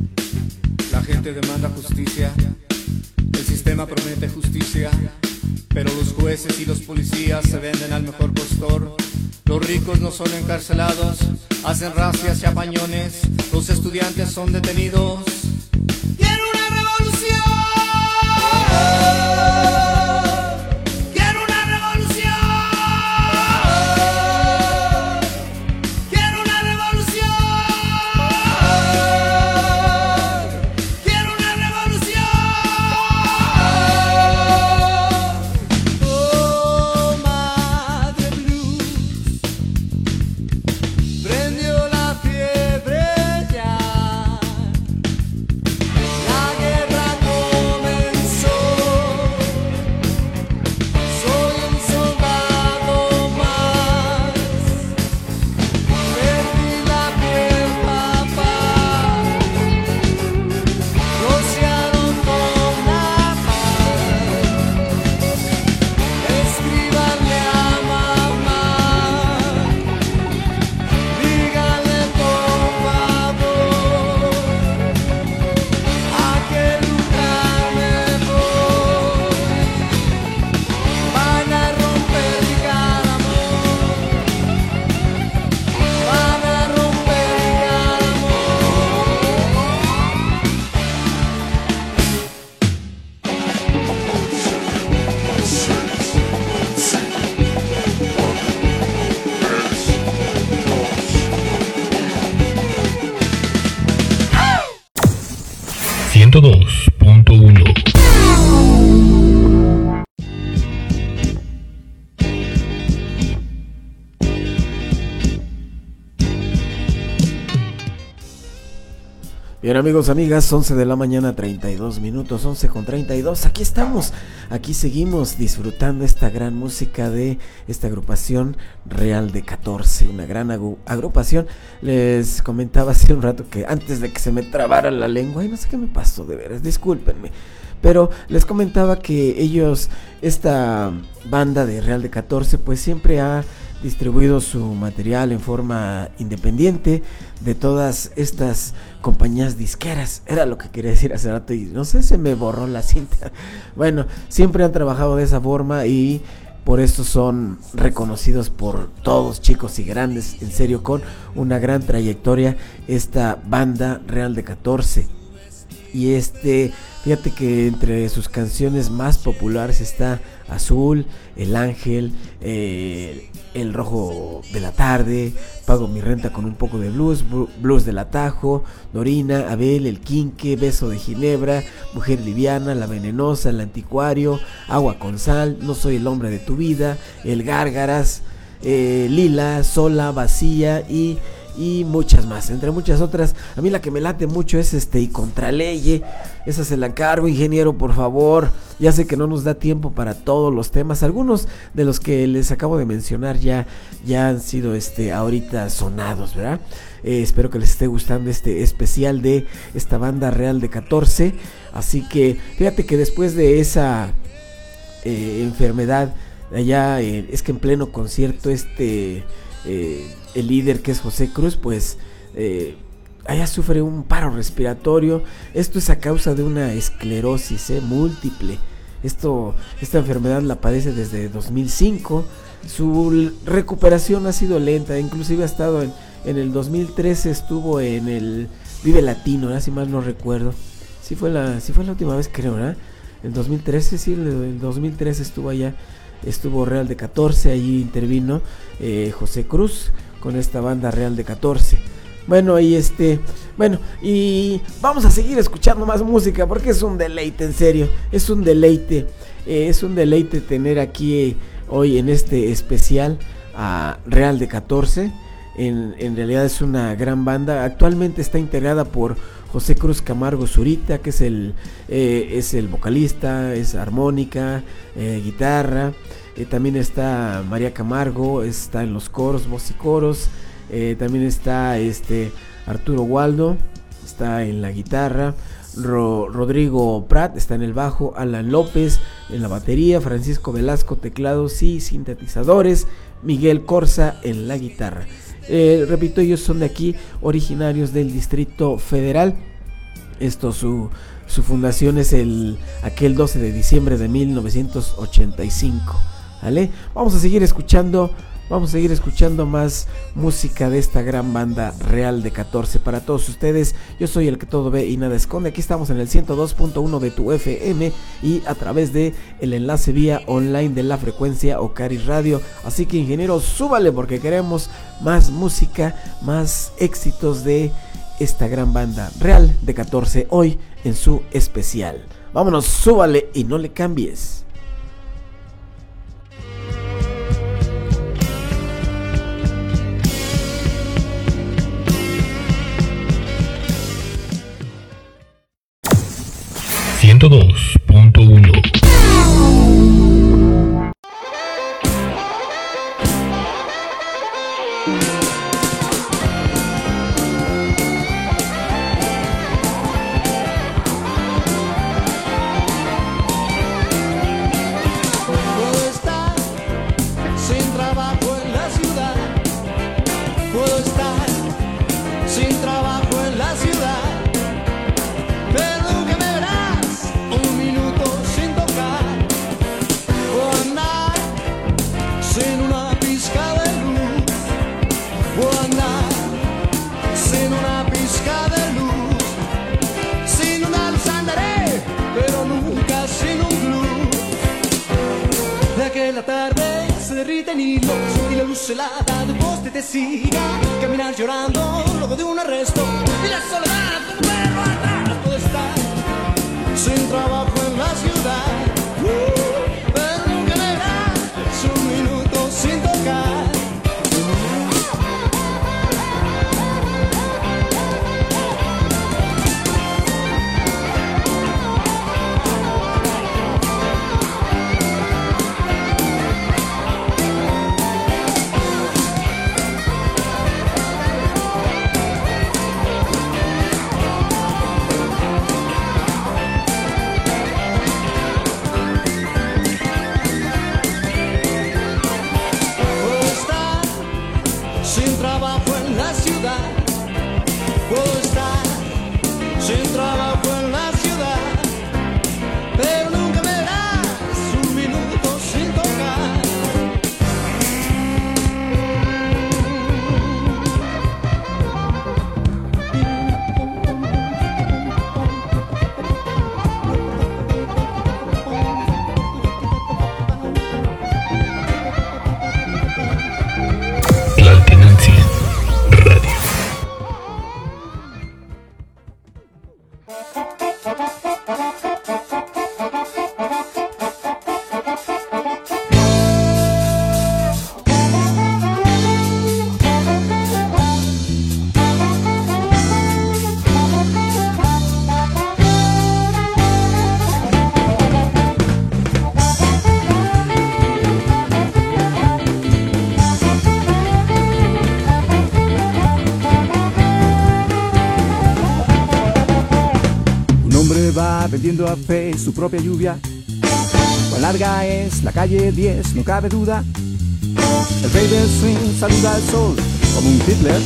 Speaker 3: demanda justicia, el sistema promete justicia, pero los jueces y los policías se venden al mejor postor. Los ricos no son encarcelados, hacen racias y apañones, los estudiantes son detenidos. ¡Quiero una revolución! ¡Quiero una revolución! ¡Quiero una revolución! ¡Quiero una revolución! Oh, Madre Blues, prendió la fiebre ya. La guerra comenzó. Soy un soldado más. Perdí la piel, papá. Rociaron con la paz. Escríbanle a mamá. Díganle por favor a qué lugar me voy. Van a romper mi cáramo. Van a romper mi cáramo.
Speaker 6: ciento dos punto uno.
Speaker 13: Bien, amigos, amigas, once de la mañana, treinta y dos minutos, once con treinta y dos, aquí estamos, aquí seguimos disfrutando esta gran música de esta agrupación Real de catorce, una gran agu- agrupación. Les comentaba hace un rato que antes de que se me trabara la lengua, y no sé qué me pasó, de veras, discúlpenme, pero les comentaba que ellos, esta banda de Real de catorce, pues siempre ha distribuido su material en forma independiente de todas estas compañías disqueras. Era lo que quería decir hace rato y no sé, se me borró la cinta. Bueno, siempre han trabajado de esa forma y por eso son reconocidos por todos, chicos y grandes, en serio, con una gran trayectoria esta banda Real de catorce. Y este, fíjate que entre sus canciones más populares está Azul, El Ángel, eh, El Rojo de la Tarde, Pago mi renta con un poco de blues, Blues del Atajo, Dorina, Abel, El Quinque, Beso de Ginebra, Mujer Liviana, La Venenosa, El Anticuario, Agua con Sal, No soy el hombre de tu vida, El Gárgaras, eh, Lila, Sola, Vacía y... y muchas más, entre muchas otras. A mí la que me late mucho es este Y Contraleye. Esa se la encargo, ingeniero, por favor. Ya sé que no nos da tiempo para todos los temas. Algunos de los que les acabo de mencionar ya, ya han sido este ahorita sonados, ¿verdad? Eh, espero que les esté gustando este especial de esta banda Real de catorce. Así que fíjate que después de esa eh, enfermedad allá, eh, es que en pleno concierto este... Eh, el líder, que es José Cruz, pues eh, allá sufre un paro respiratorio. Esto es a causa de una esclerosis eh, múltiple. Esto, esta enfermedad la padece desde dos mil cinco. Su recuperación ha sido lenta, inclusive ha estado en, en el dos mil trece, estuvo en el Vive Latino, ¿verdad? Si mal no recuerdo. Sí fue la, sí fue la última vez, creo, ¿verdad? El dos mil trece, sí, el, el dos mil trece estuvo allá. Estuvo Real de catorce, allí intervino eh, José Cruz con esta banda Real de catorce. Bueno, y este, bueno, y vamos a seguir escuchando más música porque es un deleite, en serio, es un deleite, eh, es un deleite tener aquí eh, hoy en este especial a Real de catorce. En, en realidad es una gran banda. Actualmente está integrada por José Cruz Camargo Zurita, que es el, eh, es el vocalista, es armónica, eh, guitarra. Eh, también está María Camargo, está en los coros, voz y coros. Eh, también está este Arturo Waldo, está en la guitarra. Ro, Rodrigo Prat está en el bajo, Alan López en la batería, Francisco Velasco teclados y sintetizadores, Miguel Corsa en la guitarra. Eh, repito, ellos son de aquí, originarios del Distrito Federal. Esto, su Su fundación es el aquel doce de diciembre de mil novecientos ochenta y cinco. ¿Vale? Vamos a seguir escuchando, vamos a seguir escuchando más música de esta gran banda Real de catorce para todos ustedes. Yo soy el que todo ve y nada esconde. Aquí estamos en el ciento dos punto uno de tu F M y a través de el enlace vía online de la frecuencia Ocari Radio. Así que, ingeniero, súbale porque queremos más música, más éxitos de esta gran banda Real de catorce hoy en su especial. Vámonos, súbale y no le cambies.
Speaker 6: ciento dos punto uno.
Speaker 14: Puedo estar sin trabajo en la ciudad. Puedo estar sin trabajo en la ciudad. Pero nunca me verás un minuto sin tocar. Puedo andar sin una pizca de luz. Puedo andar sin una pizca de luz. Sin una luz andaré, pero nunca sin un glue. De que la tarde se derriten hilos y la luz helada del poste te siga. Caminar llorando luego de un arresto y la soledad del perro atrás. Puedo estar sin trabajo en la ciudad, uh, pero nunca me verás un minuto sin tocar. Puedo estar sin trabajo en la ciudad. Puedo estar sin trabajo en la ciudad, pero nunca me verás un minuto sin tocar.
Speaker 6: La Alternancia Radio.
Speaker 15: Un hombre va vendiendo a fe su propia lluvia. Cuán larga es la calle diez, no cabe duda. El rey del swing saluda al sol como un Hitler.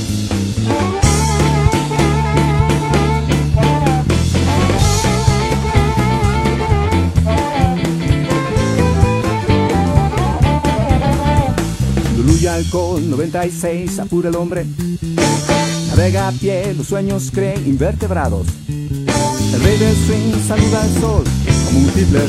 Speaker 15: Lulu y alcohol, noventa y seis, apura el hombre. Navega a pie, los sueños creen invertebrados. El rey del swing saluda al sol como un Hitler.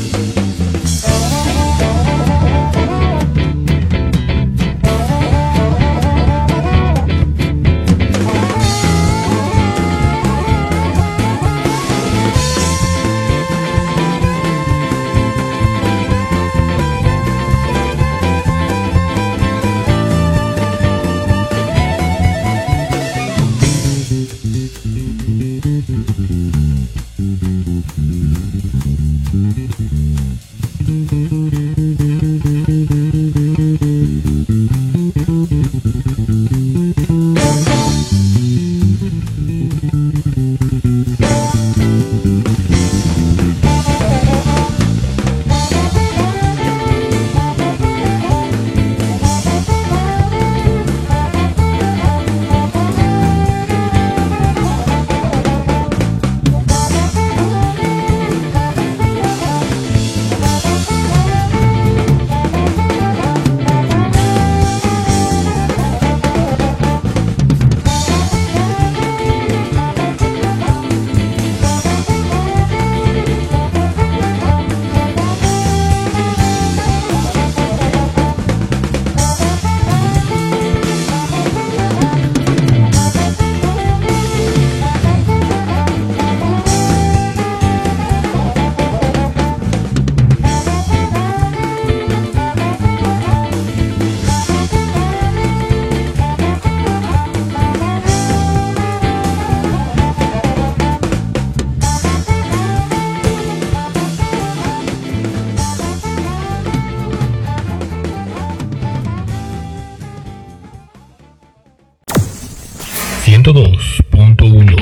Speaker 6: ciento dos punto uno.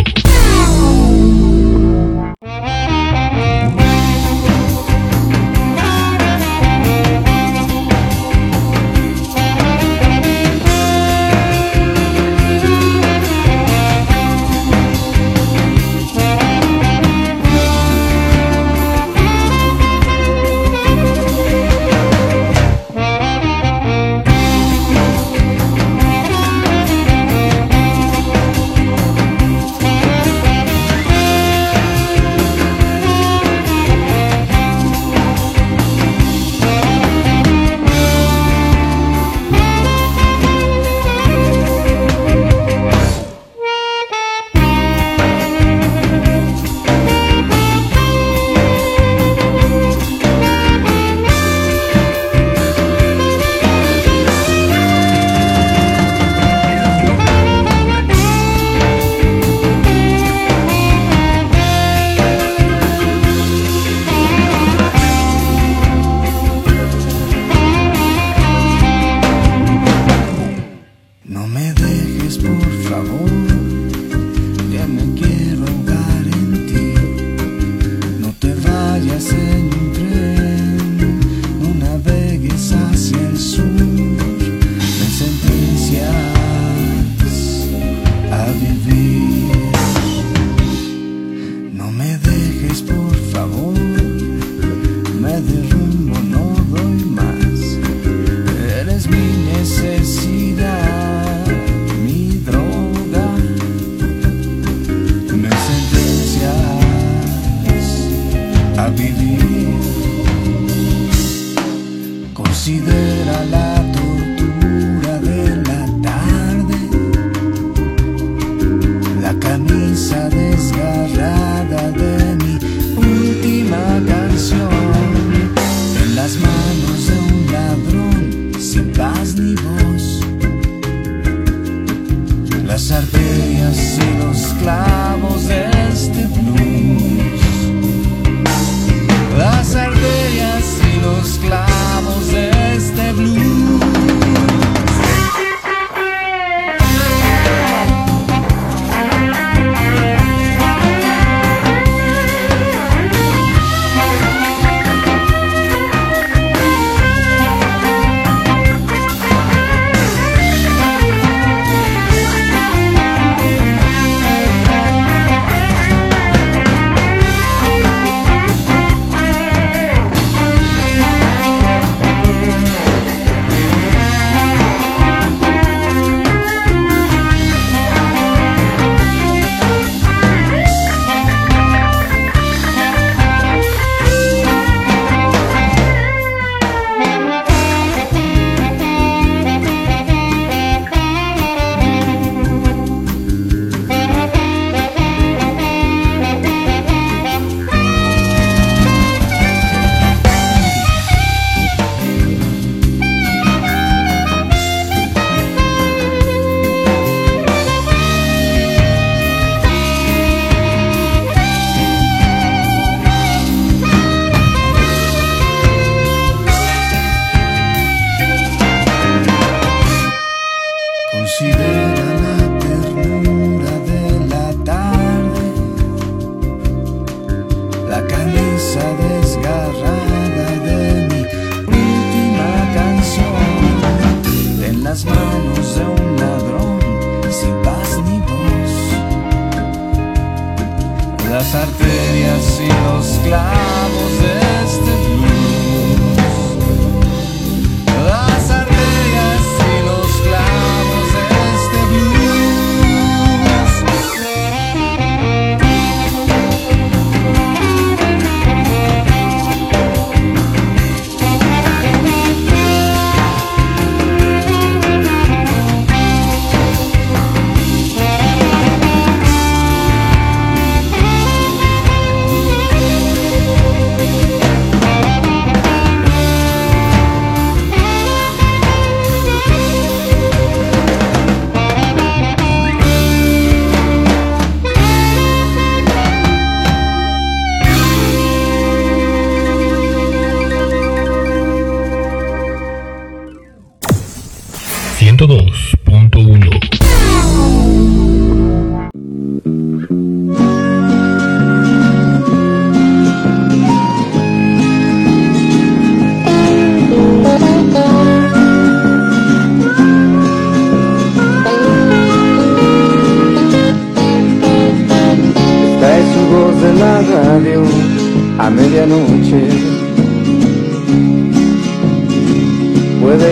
Speaker 6: ciento dos punto uno.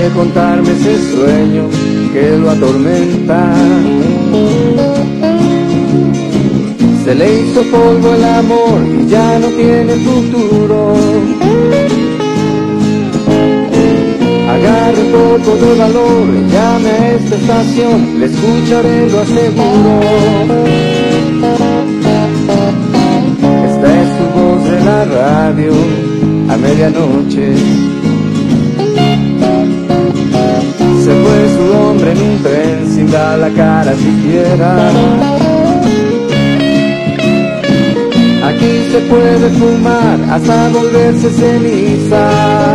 Speaker 15: de contarme ese sueño que lo atormenta. Se le hizo polvo el amor y ya no tiene futuro. Agarre un poco de valor, llame a esta estación, le escucharé, lo aseguro. Esta es su voz de la radio a medianoche. Se fue su hombre en un tren sin dar la cara siquiera. Aquí se puede fumar hasta volverse ceniza.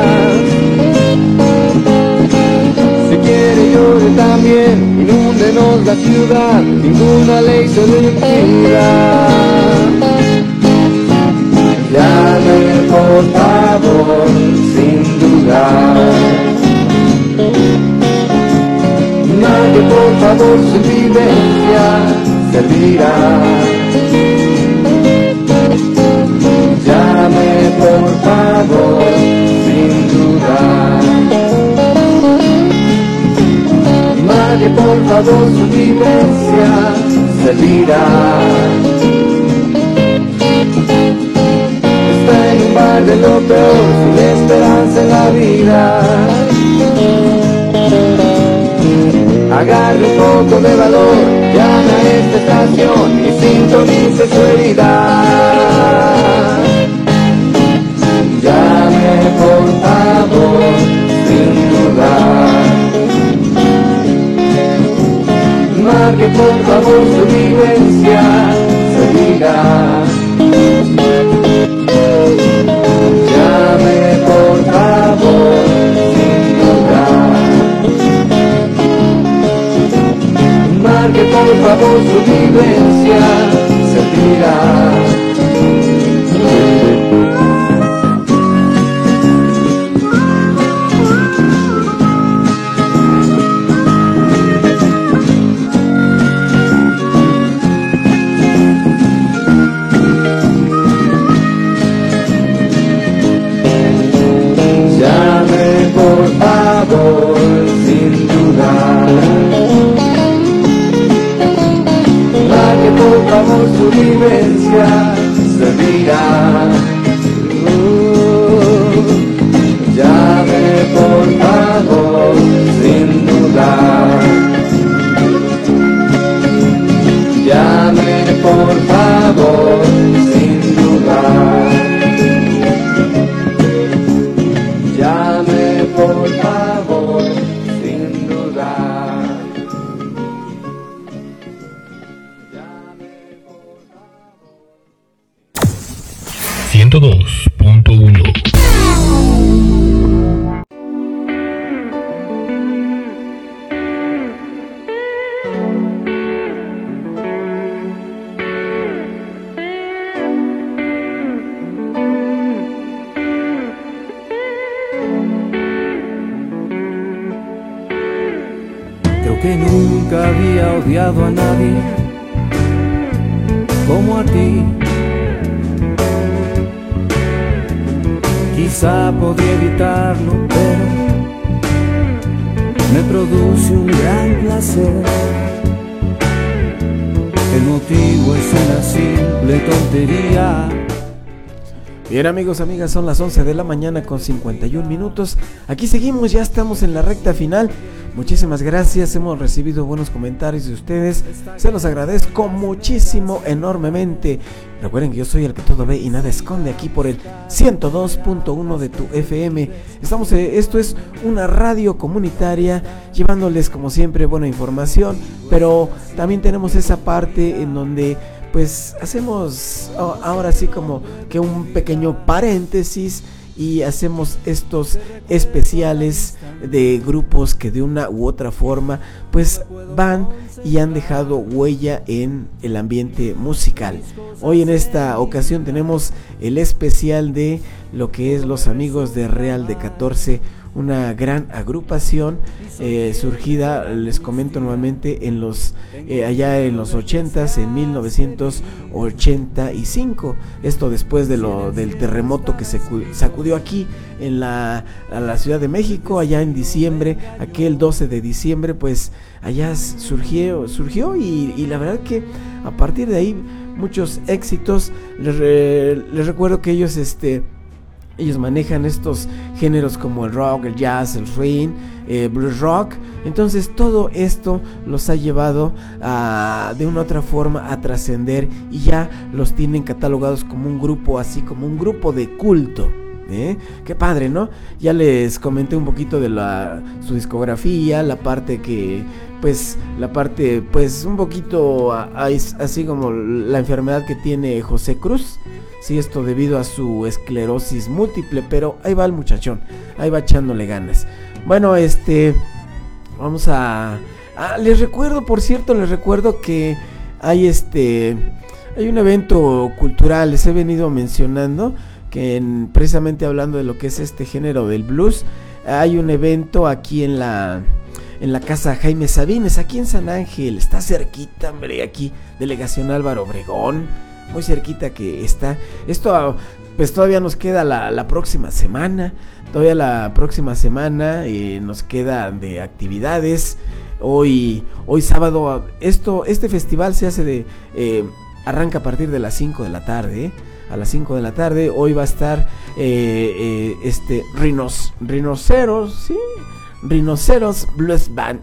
Speaker 15: Si quiere llore también, inúndenos la ciudad, ninguna ley se lo impida. Llame por favor, sin dudar. Nadie por favor su vivencia servirá. Llame por favor, sin dudar. Nadie por favor su vivencia servirá. Está en un bar de lo peor, sin esperanza en la vida. Agarre un poco de valor, llame a esta estación y sintonice su herida. Llame por favor, sin dudar. Marque por favor su vivencia, servirá. Llame por favor, sin dudar. Marque por favor su vivencia, servirá. Llame por favor, sin dudar. Marque por favor su vivencia, servirá. Uh, llame por favor, sin dudar. Llame por favor, sin dudar. Llame por favor, sin dudar.
Speaker 6: ciento dos punto uno.
Speaker 14: Creo que nunca había odiado a nadie como a ti. Quizá podría evitarlo, pero me produce un gran placer. El motivo es una simple tontería.
Speaker 13: Bien amigos, amigas, son las once de la mañana con cincuenta y un minutos. Aquí seguimos, ya estamos en la recta final. Muchísimas gracias, hemos recibido buenos comentarios de ustedes. Se los agradezco muchísimo, enormemente. Recuerden que yo soy el que todo ve y nada esconde, aquí por el ciento dos punto uno de tu F M. Estamos, eh, esto es una radio comunitaria, llevándoles como siempre buena información, pero también tenemos esa parte en donde pues hacemos oh, ahora sí como que un pequeño paréntesis y hacemos estos especiales de grupos que de una u otra forma pues van y han dejado huella en el ambiente musical. Hoy en esta ocasión tenemos el especial de lo que es los amigos de Real de catorce, una gran agrupación eh, surgida, les comento nuevamente, en los eh, allá en los ochentas, en mil novecientos ochenta y cinco. Esto después de lo del terremoto que se sacudió aquí en la, a la Ciudad de México, allá en diciembre, aquel doce de diciembre, pues allá surgió, surgió y, y la verdad que a partir de ahí muchos éxitos. Les, re, les recuerdo que ellos este ellos manejan estos géneros como el rock, el jazz, el swing, eh, blues rock. Entonces todo esto los ha llevado a, de una u otra forma, a trascender, y ya los tienen catalogados como un grupo, así como un grupo de culto. ¿Eh? Qué padre, ¿no? Ya les comenté un poquito de la su discografía, la parte que, pues, la parte, pues, un poquito a, a, así como la enfermedad que tiene José Cruz. Sí, esto debido a su esclerosis múltiple, pero ahí va el muchachón, ahí va echándole ganas. Bueno, este, vamos a, a les recuerdo, por cierto, les recuerdo que hay este, hay un evento cultural, les he venido mencionando que en, precisamente hablando de lo que es este género del blues, hay un evento aquí en la en la casa Jaime Sabines, aquí en San Ángel, está cerquita, hombre, aquí, Delegación Álvaro Obregón, muy cerquita que está. Esto pues todavía nos queda la, la próxima semana, todavía la próxima semana eh, nos queda de actividades. Hoy, hoy sábado, esto, este festival se hace de, eh, arranca a partir de las cinco de la tarde, ¿eh? A las cinco de la tarde. Hoy va a estar eh, eh, este Rinos, Rinoceros, ¿sí? Rinoceros Blues Band,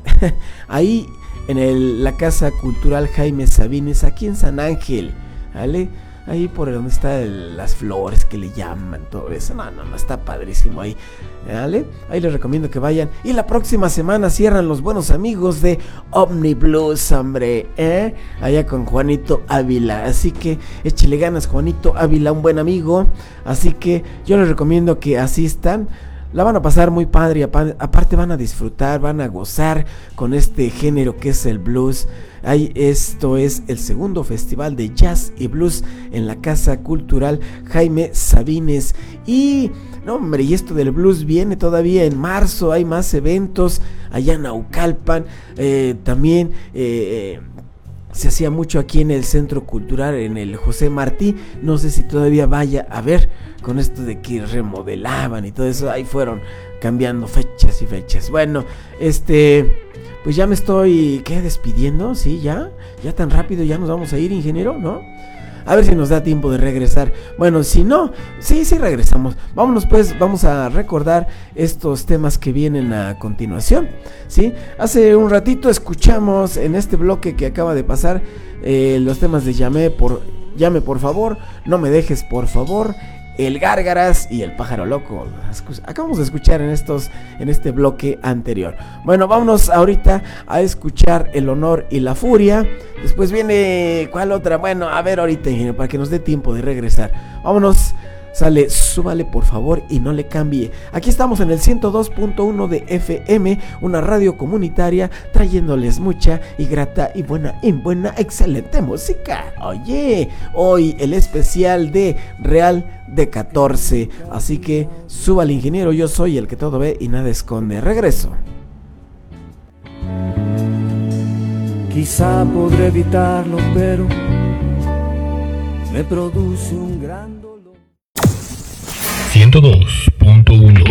Speaker 13: ahí en el, la Casa Cultural Jaime Sabines, aquí en San Ángel, ¿vale? Ahí por donde están las flores que le llaman, todo eso. No, no, no, está padrísimo ahí, ¿vale? Ahí les recomiendo que vayan. Y la próxima semana cierran los buenos amigos de Omni Blues, hombre, ¿eh? Allá con Juanito Ávila. Así que échele ganas, Juanito Ávila, un buen amigo. Así que yo les recomiendo que asistan. La van a pasar muy padre, aparte van a disfrutar, van a gozar con este género que es el blues. Ahí, esto es el segundo festival de jazz y blues en la Casa Cultural Jaime Sabines. Y, no hombre, y esto del blues viene todavía en marzo, hay más eventos allá en Naucalpan, eh, también... Eh, se hacía mucho aquí en el Centro Cultural, en el José Martí. No sé si todavía vaya a ver, con esto de que remodelaban y todo eso. Ahí fueron cambiando fechas y fechas. Bueno, este, pues ya me estoy, ¿qué? Despidiendo, ¿sí? Ya, ya tan rápido ya nos vamos a ir, ingeniero, ¿no? A ver si nos da tiempo de regresar. Bueno, si no, sí, sí regresamos. Vámonos pues, vamos a recordar estos temas que vienen a continuación, ¿sí? Hace un ratito escuchamos en este bloque que acaba de pasar eh, los temas de Llame por, Llame por favor, No me dejes por favor, El Gárgaras y El Pájaro Loco. Acabamos de escuchar en estos en este bloque anterior. Bueno, vámonos ahorita a escuchar El Honor y la Furia. Después viene, ¿cuál otra? Bueno, a ver ahorita, ingeniero, para que nos dé tiempo de regresar. Vámonos. Sale, súbale por favor y no le cambie. Aquí estamos en el ciento dos punto uno de F M, una radio comunitaria, trayéndoles mucha y grata y buena y buena, excelente música. Oye, hoy el especial de Real de catorce. Así que súbale, ingeniero, yo soy el que todo ve y nada esconde. Regreso.
Speaker 14: Quizá podré evitarlo, pero me produce un gran dolor.
Speaker 6: ciento dos punto uno.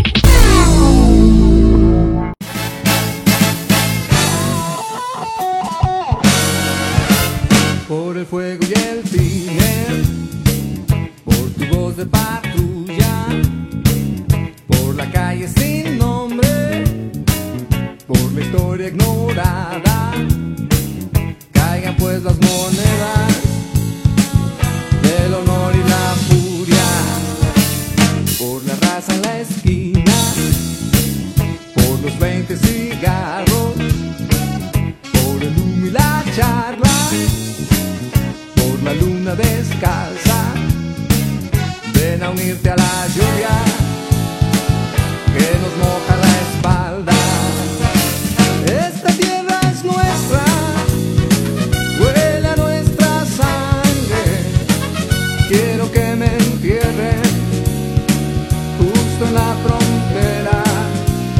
Speaker 14: Por el fuego y el fiel, por tu voz de patrulla, por la calle sin nombre, por la historia ignorada, caigan pues las monedas del honor y la furia. Por la raza en la esquina, por los veinte cigarros, por el humo y la charla, por la luna descalza. Ven a unirte a la lluvia que nos moja la espalda. Esta tierra es nuestra, huele a nuestra sangre. Quiero que me entierren justo en la frontera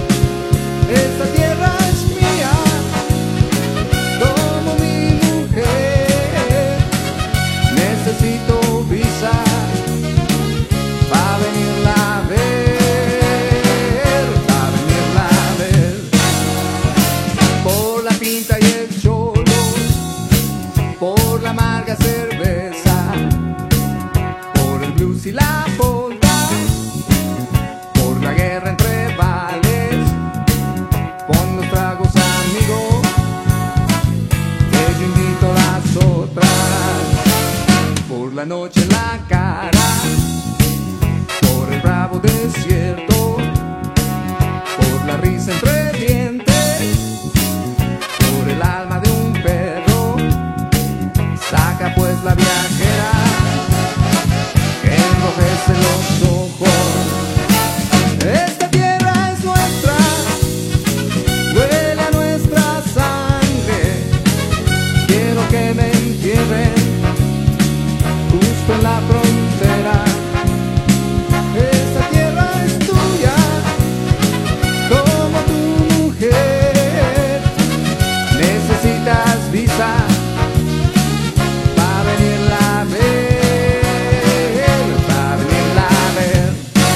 Speaker 15: entre dientes, por el alma de un perro, saca pues la viajera que enrojece los ojos. Esta tierra es nuestra, huele a nuestra sangre, quiero que me entierren justo en la frontera. Esta tierra es tuya, como tu mujer. Necesitas visa para venirla a ver, para venirla a ver.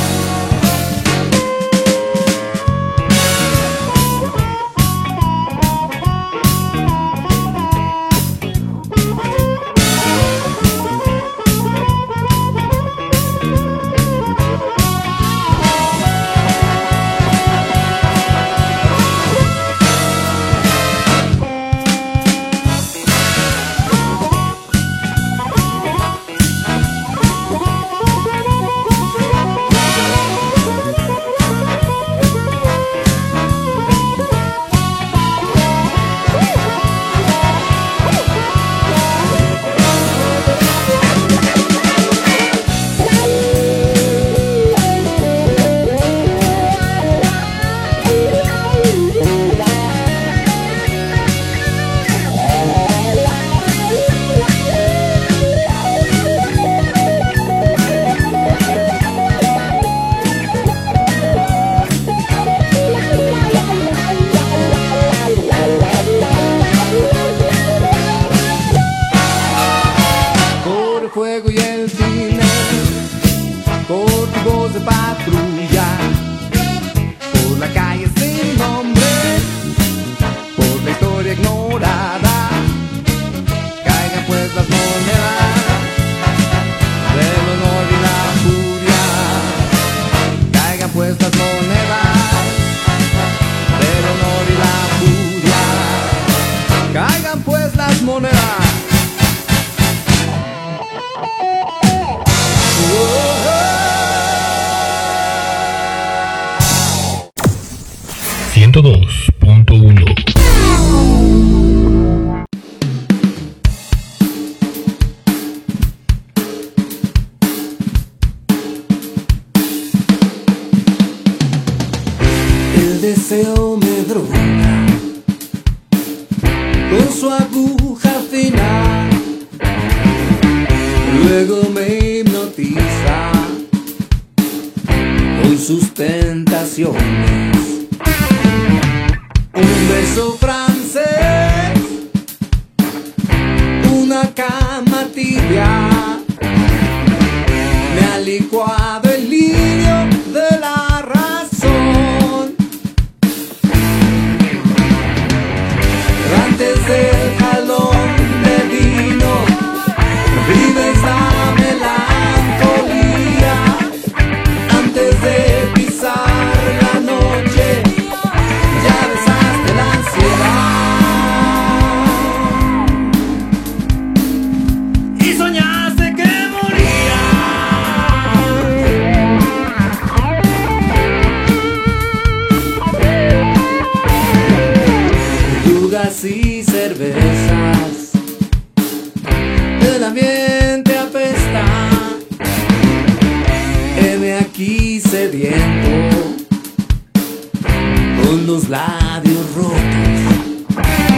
Speaker 15: Fuego y el cine, por tu voz de patrulla, por la calle sin nombre, por la historia ignorada, caigan pues las monedas del honor y la furia, caigan pues las monedas del honor y la furia, caigan pues las monedas.
Speaker 6: ciento dos punto uno.
Speaker 14: El deseo me droga con su aguja final, luego me hipnotiza con sus tentaciones. Un beso francés, una cama tibia, me ha licuado el lirio de la razón. Antes del jalón de vino, vives la melancolía. Antes de pisar la noche, ya besaste la ansiedad y soñaste que moría. Dudas y cervezas, el ambiente apesta. Heme aquí sediento, con los labios rotos,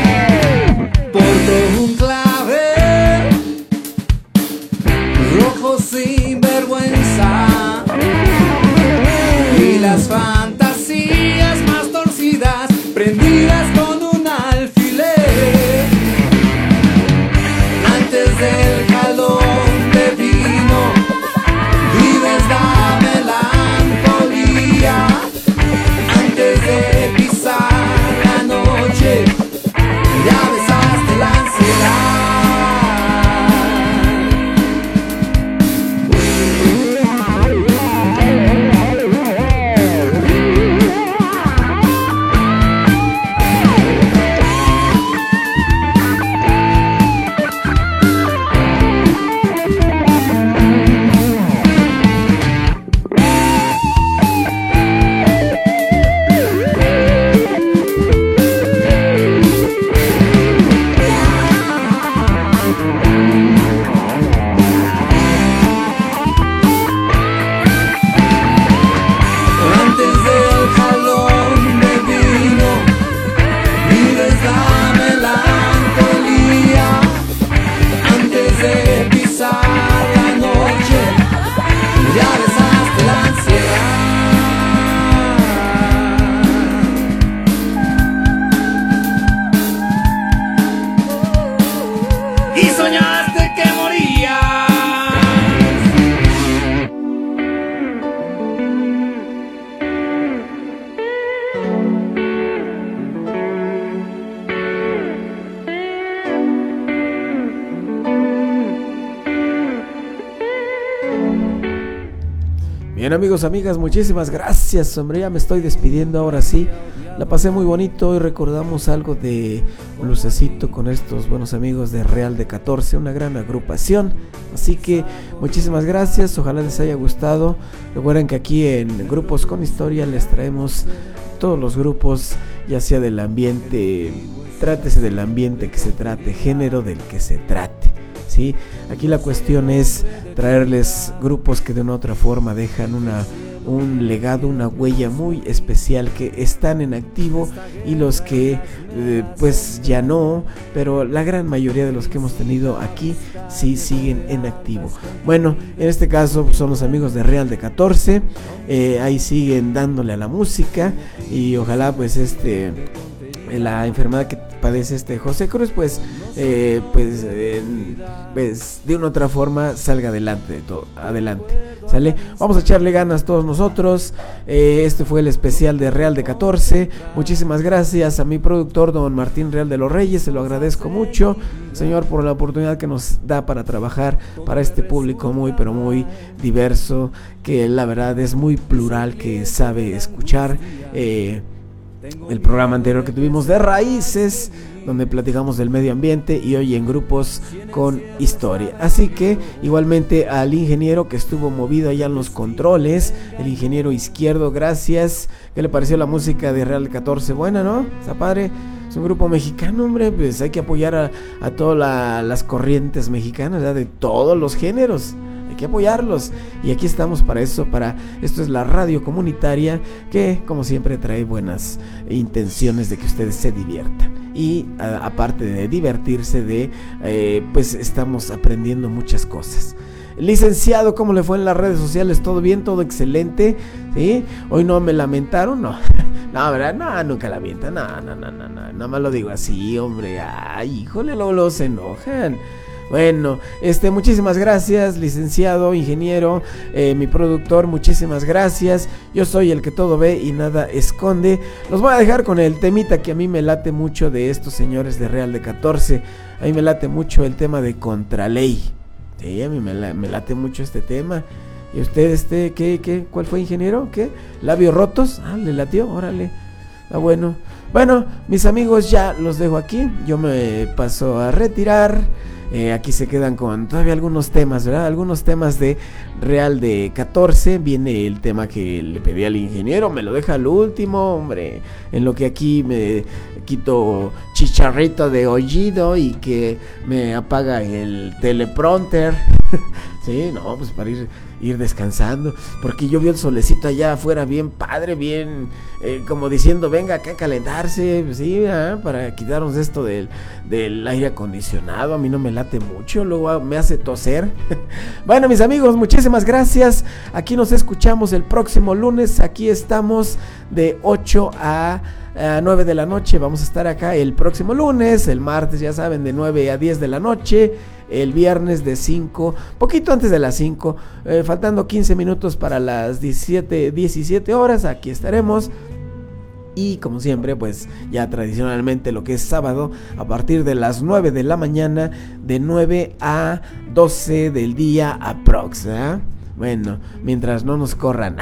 Speaker 14: porto un clavel rojo sin vergüenza, y las fantasías más torcidas prendidas con un alfiler. Antes del jalón de vino, vives la melancolía. Antes de pisar la noche, ya besaste la ansiedad.
Speaker 13: Bien, amigos, amigas, muchísimas gracias, hombre, ya me estoy despidiendo ahora sí. La pasé muy bonito y recordamos algo de blusecito con estos buenos amigos de Real de catorce, una gran agrupación. Así que muchísimas gracias, ojalá les haya gustado. Recuerden que aquí en Grupos con Historia les traemos todos los grupos, ya sea del ambiente, trátese del ambiente que se trate, género del que se trate. ¿Sí? Aquí la cuestión es traerles grupos que de una u otra forma dejan una, un legado, una huella muy especial, que están en activo, y los que eh, pues ya no, pero la gran mayoría de los que hemos tenido aquí sí siguen en activo. Bueno, en este caso son los amigos de Real de catorce, eh, ahí siguen dándole a la música, y ojalá pues este la enfermedad que padece este José Cruz pues eh, pues, eh, pues de una u otra forma salga adelante de todo, adelante, ¿sale? Vamos a echarle ganas todos nosotros. eh, este fue el especial de Real de catorce. Muchísimas gracias a mi productor don Martín Real de los Reyes, se lo agradezco mucho, señor, por la oportunidad que nos da para trabajar para este público muy pero muy diverso, que la verdad es muy plural, que sabe escuchar. eh, El programa anterior que tuvimos de Raíces, donde platicamos del medio ambiente, y hoy en Grupos con Historia. Así que igualmente al ingeniero que estuvo movido allá en los controles, el ingeniero Izquierdo, gracias. ¿Qué le pareció la música de Real catorce? Buena, ¿no? Está padre. Es un grupo mexicano, hombre, pues hay que apoyar a, a todas la, las corrientes mexicanas, ¿verdad? De todos los géneros. Hay que apoyarlos, y aquí estamos para eso, para esto es la radio comunitaria, que como siempre trae buenas intenciones de que ustedes se diviertan, y a, aparte de divertirse, de eh, pues estamos aprendiendo muchas cosas. Licenciado, ¿cómo le fue en las redes sociales? ¿Todo bien? ¿Todo excelente? ¿Sí? ¿Hoy no me lamentaron? No, no, ¿verdad? No, nunca lamenta, no, no, no, no, no, nada más lo digo así, hombre. Ay, híjole, luego, luego se enojan. Bueno, este, muchísimas gracias, licenciado, ingeniero, eh, mi productor, muchísimas gracias. Yo soy el que todo ve y nada esconde. Los voy a dejar con el temita que a mí me late mucho de estos señores de Real de catorce. A mí me late mucho el tema de Contraley. Sí, a mí me, la, me late mucho este tema. ¿Y usted, este, qué, qué, cuál fue, ingeniero? ¿Qué? ¿Labios rotos? Ah, le latió, órale. Ah, bueno. Bueno, mis amigos, ya los dejo aquí. Yo me paso a retirar. Eh, aquí se quedan con todavía algunos temas, ¿verdad? Algunos temas de Real de catorce. Viene el tema que le pedí al ingeniero, me lo deja al último, hombre. En lo que aquí me quito chicharrito de oído y que me apaga el teleprompter. Sí, no, pues para ir, ir descansando, porque yo vi el solecito allá afuera bien padre, bien eh, como diciendo venga acá a calentarse, pues sí, ¿eh? Para quitarnos esto del, del aire acondicionado. A mí no me late mucho, luego me hace toser. Bueno, mis amigos, muchísimas gracias. Aquí nos escuchamos el próximo lunes. Aquí estamos de ocho a nueve de la noche. Vamos a estar acá el próximo lunes. El martes, ya saben, de nueve a diez de la noche. El viernes de cinco, poquito antes de las cinco, eh, faltando quince minutos para las diecisiete, diecisiete horas. Aquí estaremos. Y como siempre, pues ya tradicionalmente lo que es sábado, a partir de las nueve de la mañana, de nueve a doce del día aprox, ¿eh? Bueno, mientras no nos corran.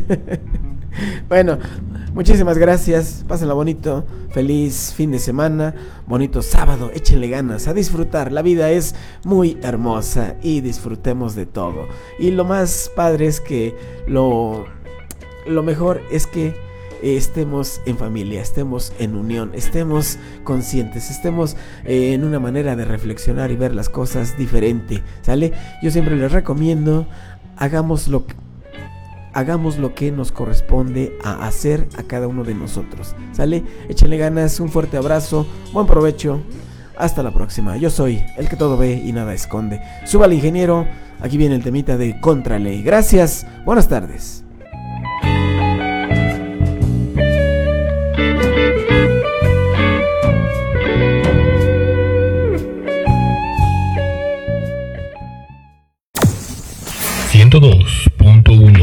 Speaker 13: Bueno, muchísimas gracias, pásenla bonito, feliz fin de semana, bonito sábado, échenle ganas a disfrutar, la vida es muy hermosa y disfrutemos de todo. Y lo más padre es que lo, lo mejor es que estemos en familia, estemos en unión, estemos conscientes, estemos eh, en una manera de reflexionar y ver las cosas diferente, ¿sale? Yo siempre les recomiendo, hagamos lo que Hagamos lo que nos corresponde a hacer a cada uno de nosotros, ¿sale? Échenle ganas, un fuerte abrazo, buen provecho, hasta la próxima. Yo soy el que todo ve y nada esconde. Suba al ingeniero, aquí viene el temita de Contraley. Gracias, buenas tardes.
Speaker 6: ciento dos punto uno.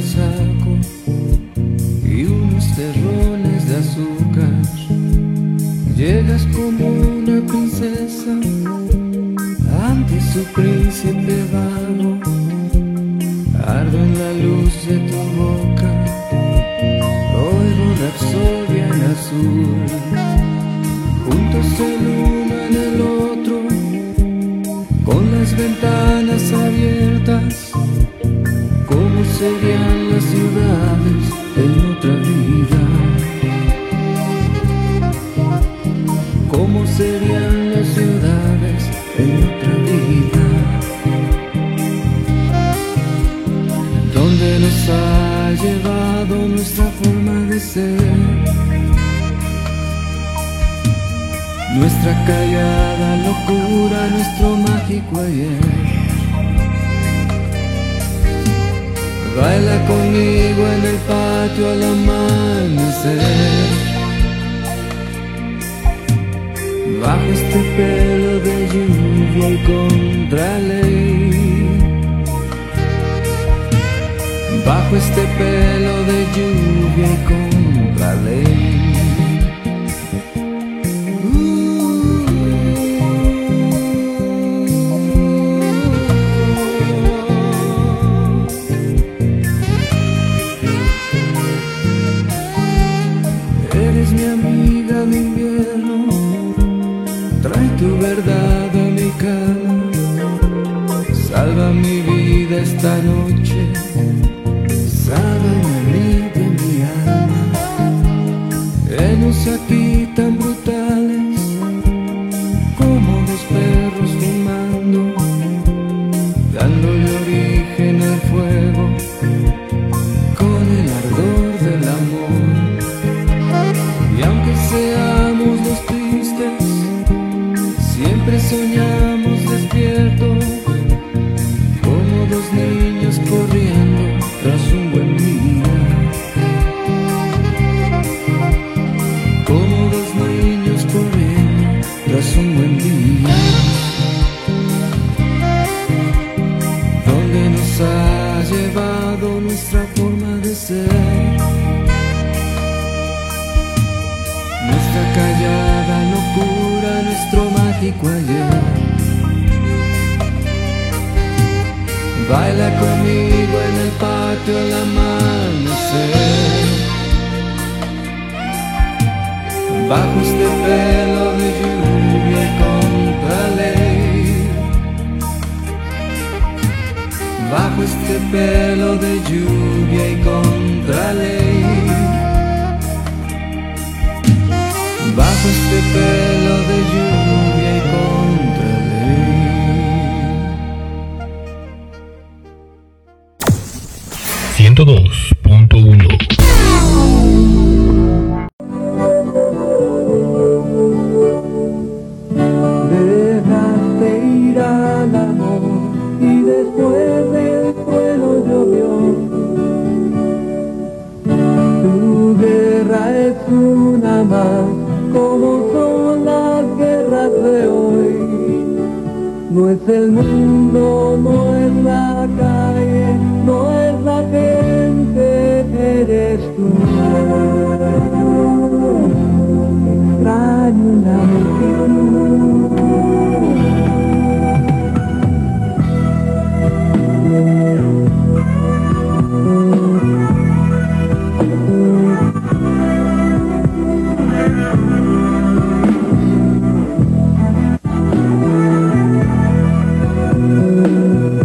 Speaker 14: en saco y unos terrones de azúcar. Llegas como una princesa ante su príncipe vago. Ardo en la luz de tu boca, oigo rapsodia en azul. Juntos el uno en el otro, con las ventanas abiertas. ¿Cómo serían las ciudades en otra vida? ¿Cómo serían las ciudades en otra vida? ¿Dónde nos ha llevado nuestra forma de ser? Nuestra callada locura, nuestro mágico ayer. Baila conmigo en el patio al amanecer. Bajo este pelo de lluvia y contraley. Bajo este pelo de lluvia y contraley. Eres mi amiga de invierno, trae tu verdad a mi cama. Salva mi vida esta noche, sábame a mí de mi alma. Henos aquí tan brutales, como dos perros fumando, dándole origen al fuego, con el ardor del amor. Y aunque seamos los tristes, siempre soñamos despiertos, como dos niños corriendo tras un buen día. Como dos niños corriendo tras un buen día. Donde nos ha llevado nuestra forma de ser. Nuestra callada locura, nuestro mágico ayer. Baila conmigo en el patio al amanecer. Bajo este pelo de lluvia y contraley. Bajo este pelo de lluvia y contraley. Bajo este pelo de lluvia y contraley.
Speaker 6: ciento dos punto uno.
Speaker 14: Dejaste ir al amor y después del suelo llovió. Tu guerra es una más, como son las guerras de hoy. No es el mundo, no es la calle, no es la gente, eres tú. Extraño la multitud.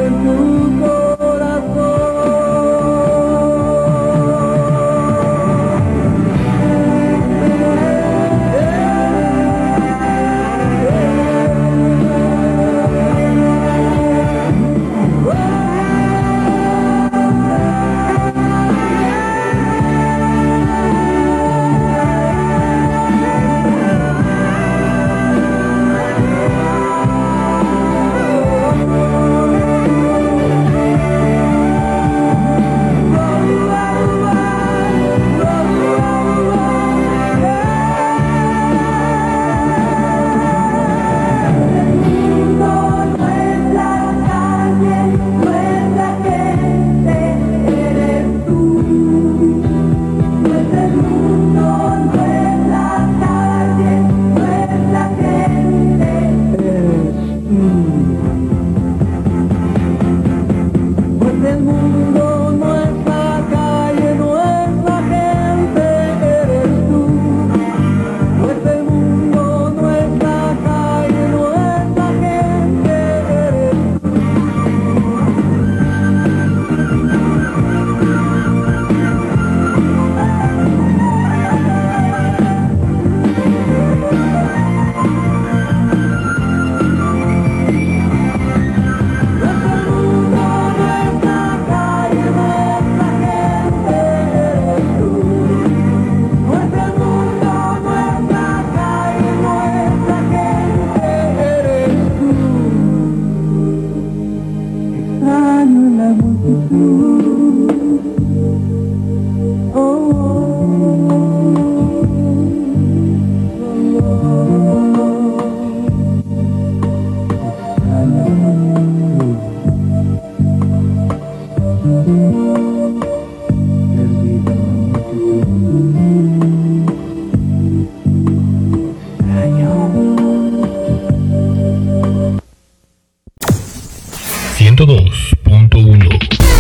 Speaker 6: ciento dos punto uno.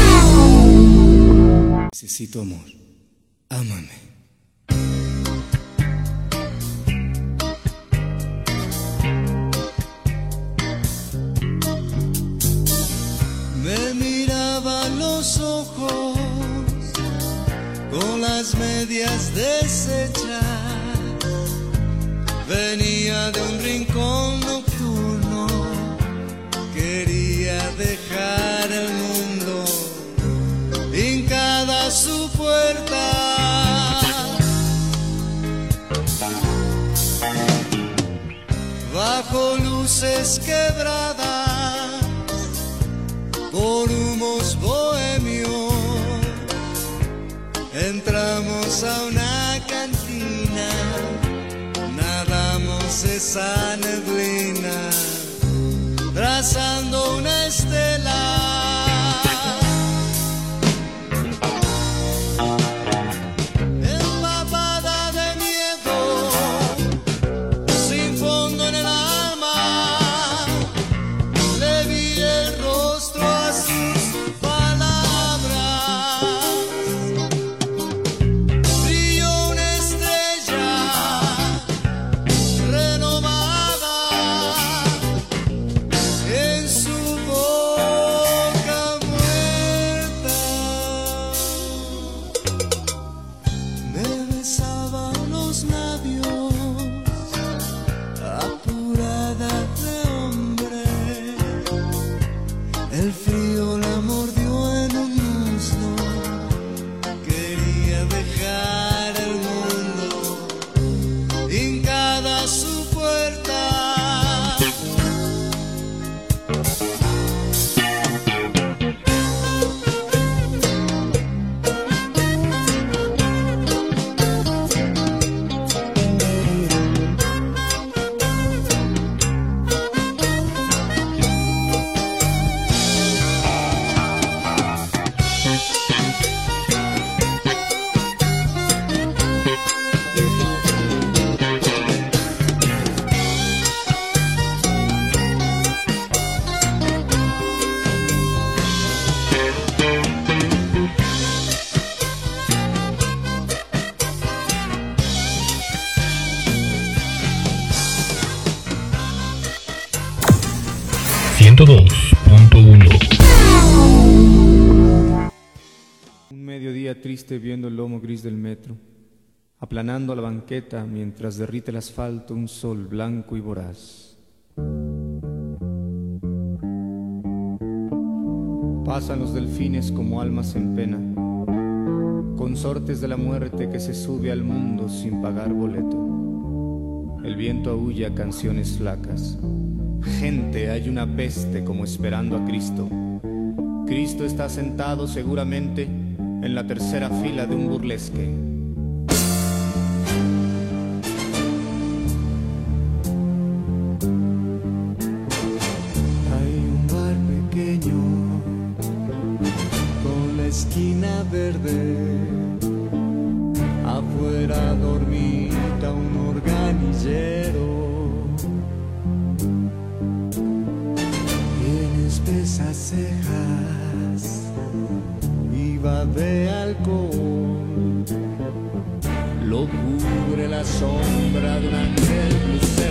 Speaker 14: Necesito amor. Ámame.
Speaker 16: Me miraba a los ojos con las medias deshechas. Venía de un rincón nocturno, quería dejar el mundo, hincada a su puerta. Bajo luces quebradas, por humos bohemios, entramos a una cantina, nadamos esa neblina, trazando una estela. Empapada de miedo, sin fondo en el alma, le vi el rostro a sus palabras. Brilló una estrella renovada en su boca muerta. Me besaba los labios, apurada de hombre. El frío la mordió en un muslo, quería dejar el mundo, hincada a su puerta.
Speaker 11: ella triste viendo el lomo gris del metro, aplanando la banqueta mientras derrite el asfalto un sol blanco y voraz. Pasan los delfines como almas en pena, consortes de la muerte que se sube al mundo sin pagar boleto. El viento aúlla canciones flacas. Gente, hay una peste como esperando a Cristo. Cristo está sentado seguramente en la tercera fila de un burlesque.
Speaker 14: Hay un bar pequeño con la esquina verde, afuera dormita un organillero. Tiene espesas cejas y va de alcohol, lo cubre la sombra de un ángel lucero.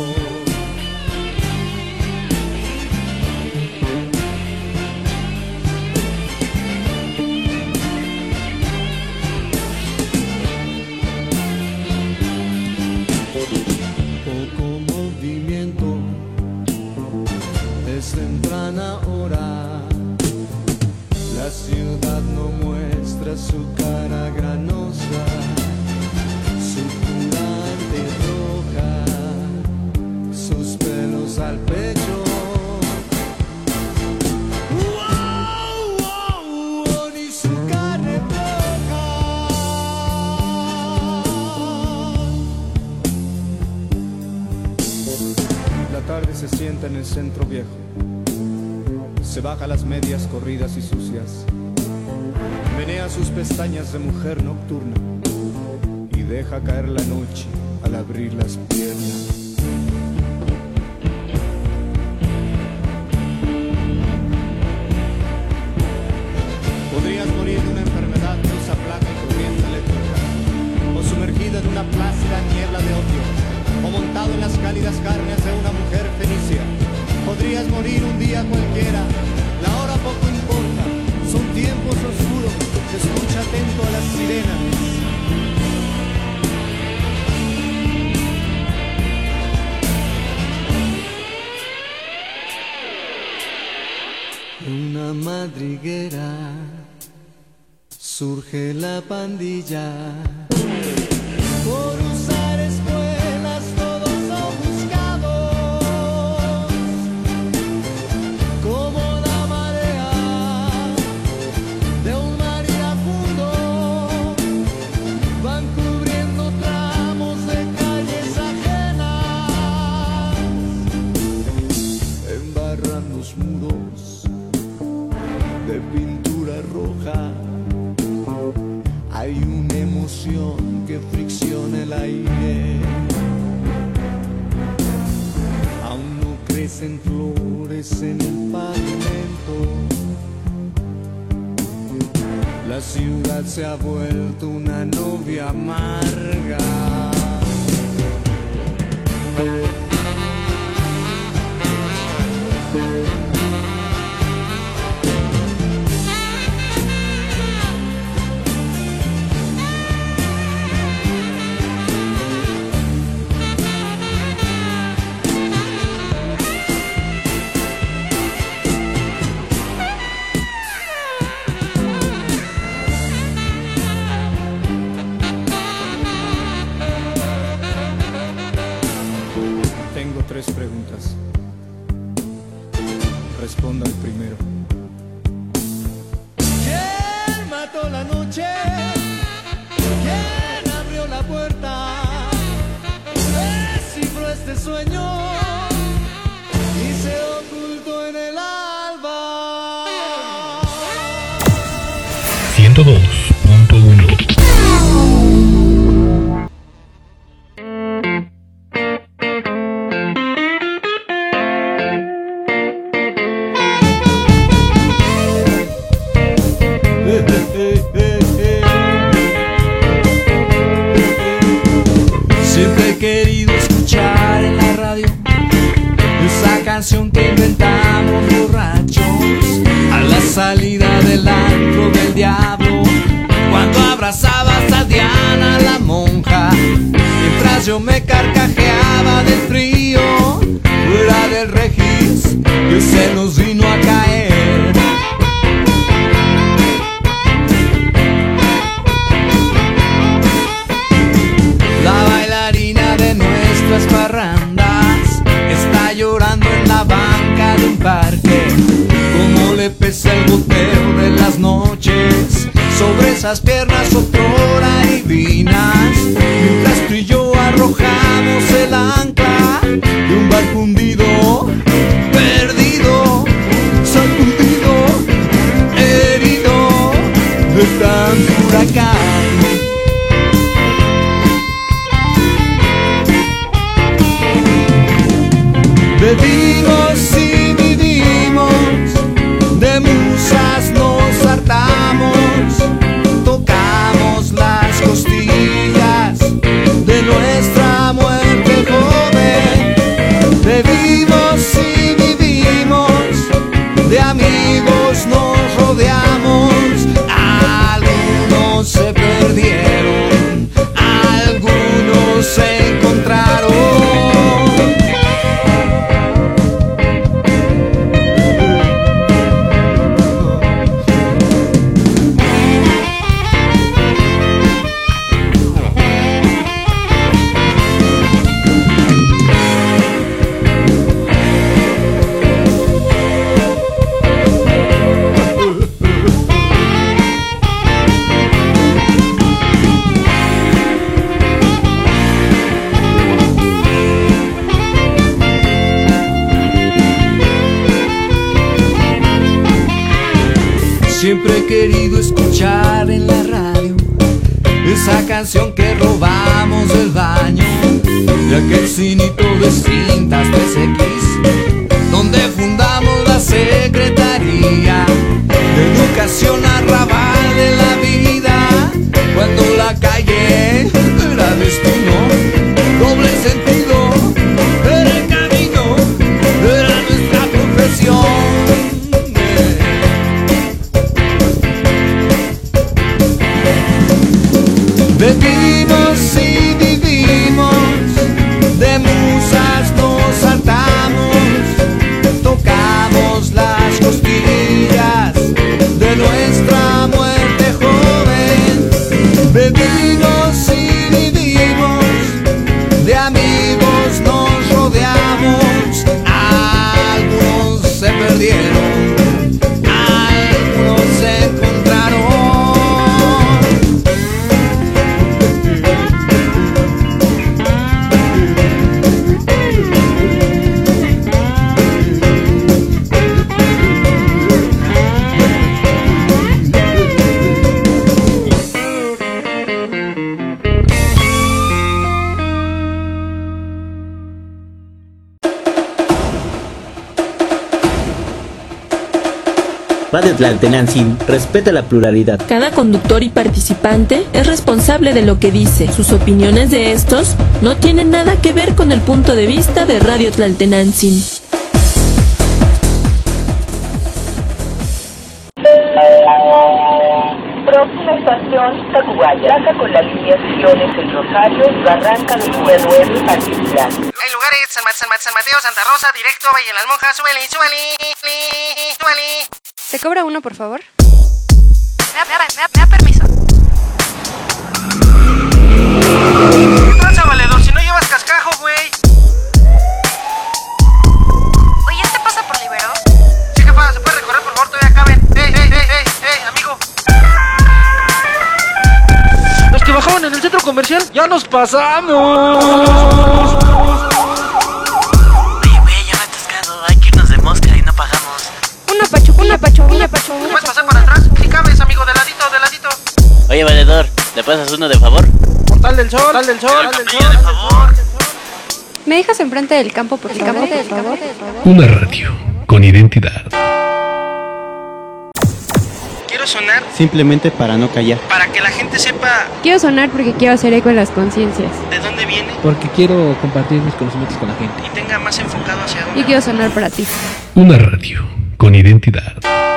Speaker 14: Temprana hora, la ciudad no muestra su cara granosa, su curante roja, sus pelos al pecho. ¡Wow, wow, wow! Ni su carne roja.
Speaker 11: La tarde se sienta en el centro viejo, se baja las medias corridas y sucias, menea sus pestañas de mujer nocturna y deja caer la noche al abrir las piernas. Podrías morir de una enfermedad que usa placa y corriente eléctrica, o sumergida en una plácida niebla de odio, o montado en las cálidas carnes de una mujer fenicia. Podrías morir un día cualquiera, la hora poco importa, son tiempos oscuros, escucha atento a las sirenas.
Speaker 14: Una madriguera, surge la pandilla, por usar espuelas todos son buscados, como la marea de un mar iracundo, van cubriendo tramos de calles ajenas, embarran los muros de pintura roja. Hay una emoción que fricciona el aire. Aún no crecen flores en el pavimento. La ciudad se ha vuelto una novia amarga.
Speaker 11: Tres preguntas. Responda al primero.
Speaker 14: ¿Quién mató la noche? ¿Quién abrió la puerta? Descifró este sueño y se ocultó en el alba.
Speaker 6: ciento dos punto uno.
Speaker 14: Siempre he querido escuchar en la radio esa canción que inventamos borrachos a la salida del antro del diablo, cuando abrazabas a Diana la monja, mientras yo me carcajeaba del frío, fuera del Regis, que se nos vino a caer. La bailarina de nuestras parrandas está llorando en la banca de un parque. Como le pesa el goteo de las noches sobre esas piernas otrora divinas, mientras tú y yo arrojamos el ancla de un barco hundido, perdido, sacudido, herido de tanto huracán. Bebimos y vivimos, de musas nos hartamos, tocamos las costillas de nuestra muerte joven. Bebimos y vivimos, de amigos nos rodeamos, algunos se perdieron, algunos se encontraron. Siempre he querido escuchar en la radio esa canción que robamos del baño de aquel cinito de cintas tres equis, donde fundamos la Secretaría de Educación Arrabal de la Vida, cuando la calle era destino, doble sentido era el camino, era nuestra profesión. Bebimos y vivimos, de musas nos hartamos, tocamos las costillas de nuestra muerte joven. Bebimos y vivimos, de amigos nos rodeamos, algunos se perdieron, algunos se encontraron.
Speaker 9: Radio Tlaltenantzin respeta la pluralidad.
Speaker 12: Cada conductor y participante es responsable de lo que dice. Sus opiniones de estos no tienen nada que ver con el punto de vista de Radio Tlaltenantzin.
Speaker 7: Próxima estación, Tacubaya. Traza con las lineaciones El Rosario, Barranca del Pueblo, Altiplano.
Speaker 2: Hay lugares, San, Ma- San, Ma- San Mateo, Santa Rosa, directo, Valle de las Monjas, súbele, súbele, súbele.
Speaker 4: ¿Se cobra uno, por favor? Me da, me da, me da, me da permiso.
Speaker 2: Tranza, valedor, si no llevas cascajo, güey.
Speaker 4: Oye, ¿este pasa por Libero?
Speaker 2: Sí, jefa, se puede recorrer, por favor, todavía caben. ¡Ey, ey, ey, ey, ey, amigo!
Speaker 5: Los que bajaban en el centro comercial, ya nos pasamos.
Speaker 8: Oye, güey, ya me he atascado. Hay que irnos de mosca y no pagamos.
Speaker 4: Una pachuca, una pachuca, una pachuca.
Speaker 2: ¿Puedes pasar para atrás? Sí cabes, amigo, de ladito, de ladito.
Speaker 8: Oye, valedor, ¿le pasas uno de favor?
Speaker 5: Portal del sol, portal del sol, portal del sol.
Speaker 8: De favor.
Speaker 4: ¿Me dejas enfrente del campo, por favor? Campo, por favor?
Speaker 6: Una radio con identidad.
Speaker 2: Quiero sonar
Speaker 9: Simplemente para no callar.
Speaker 2: para que la gente sepa
Speaker 4: Quiero sonar porque quiero hacer eco en las conciencias.
Speaker 2: de dónde viene
Speaker 5: Porque quiero compartir mis conocimientos con la gente.
Speaker 2: y tenga más enfocado hacia dónde.
Speaker 4: Y quiero sonar para ti.
Speaker 6: Una radio con identidad.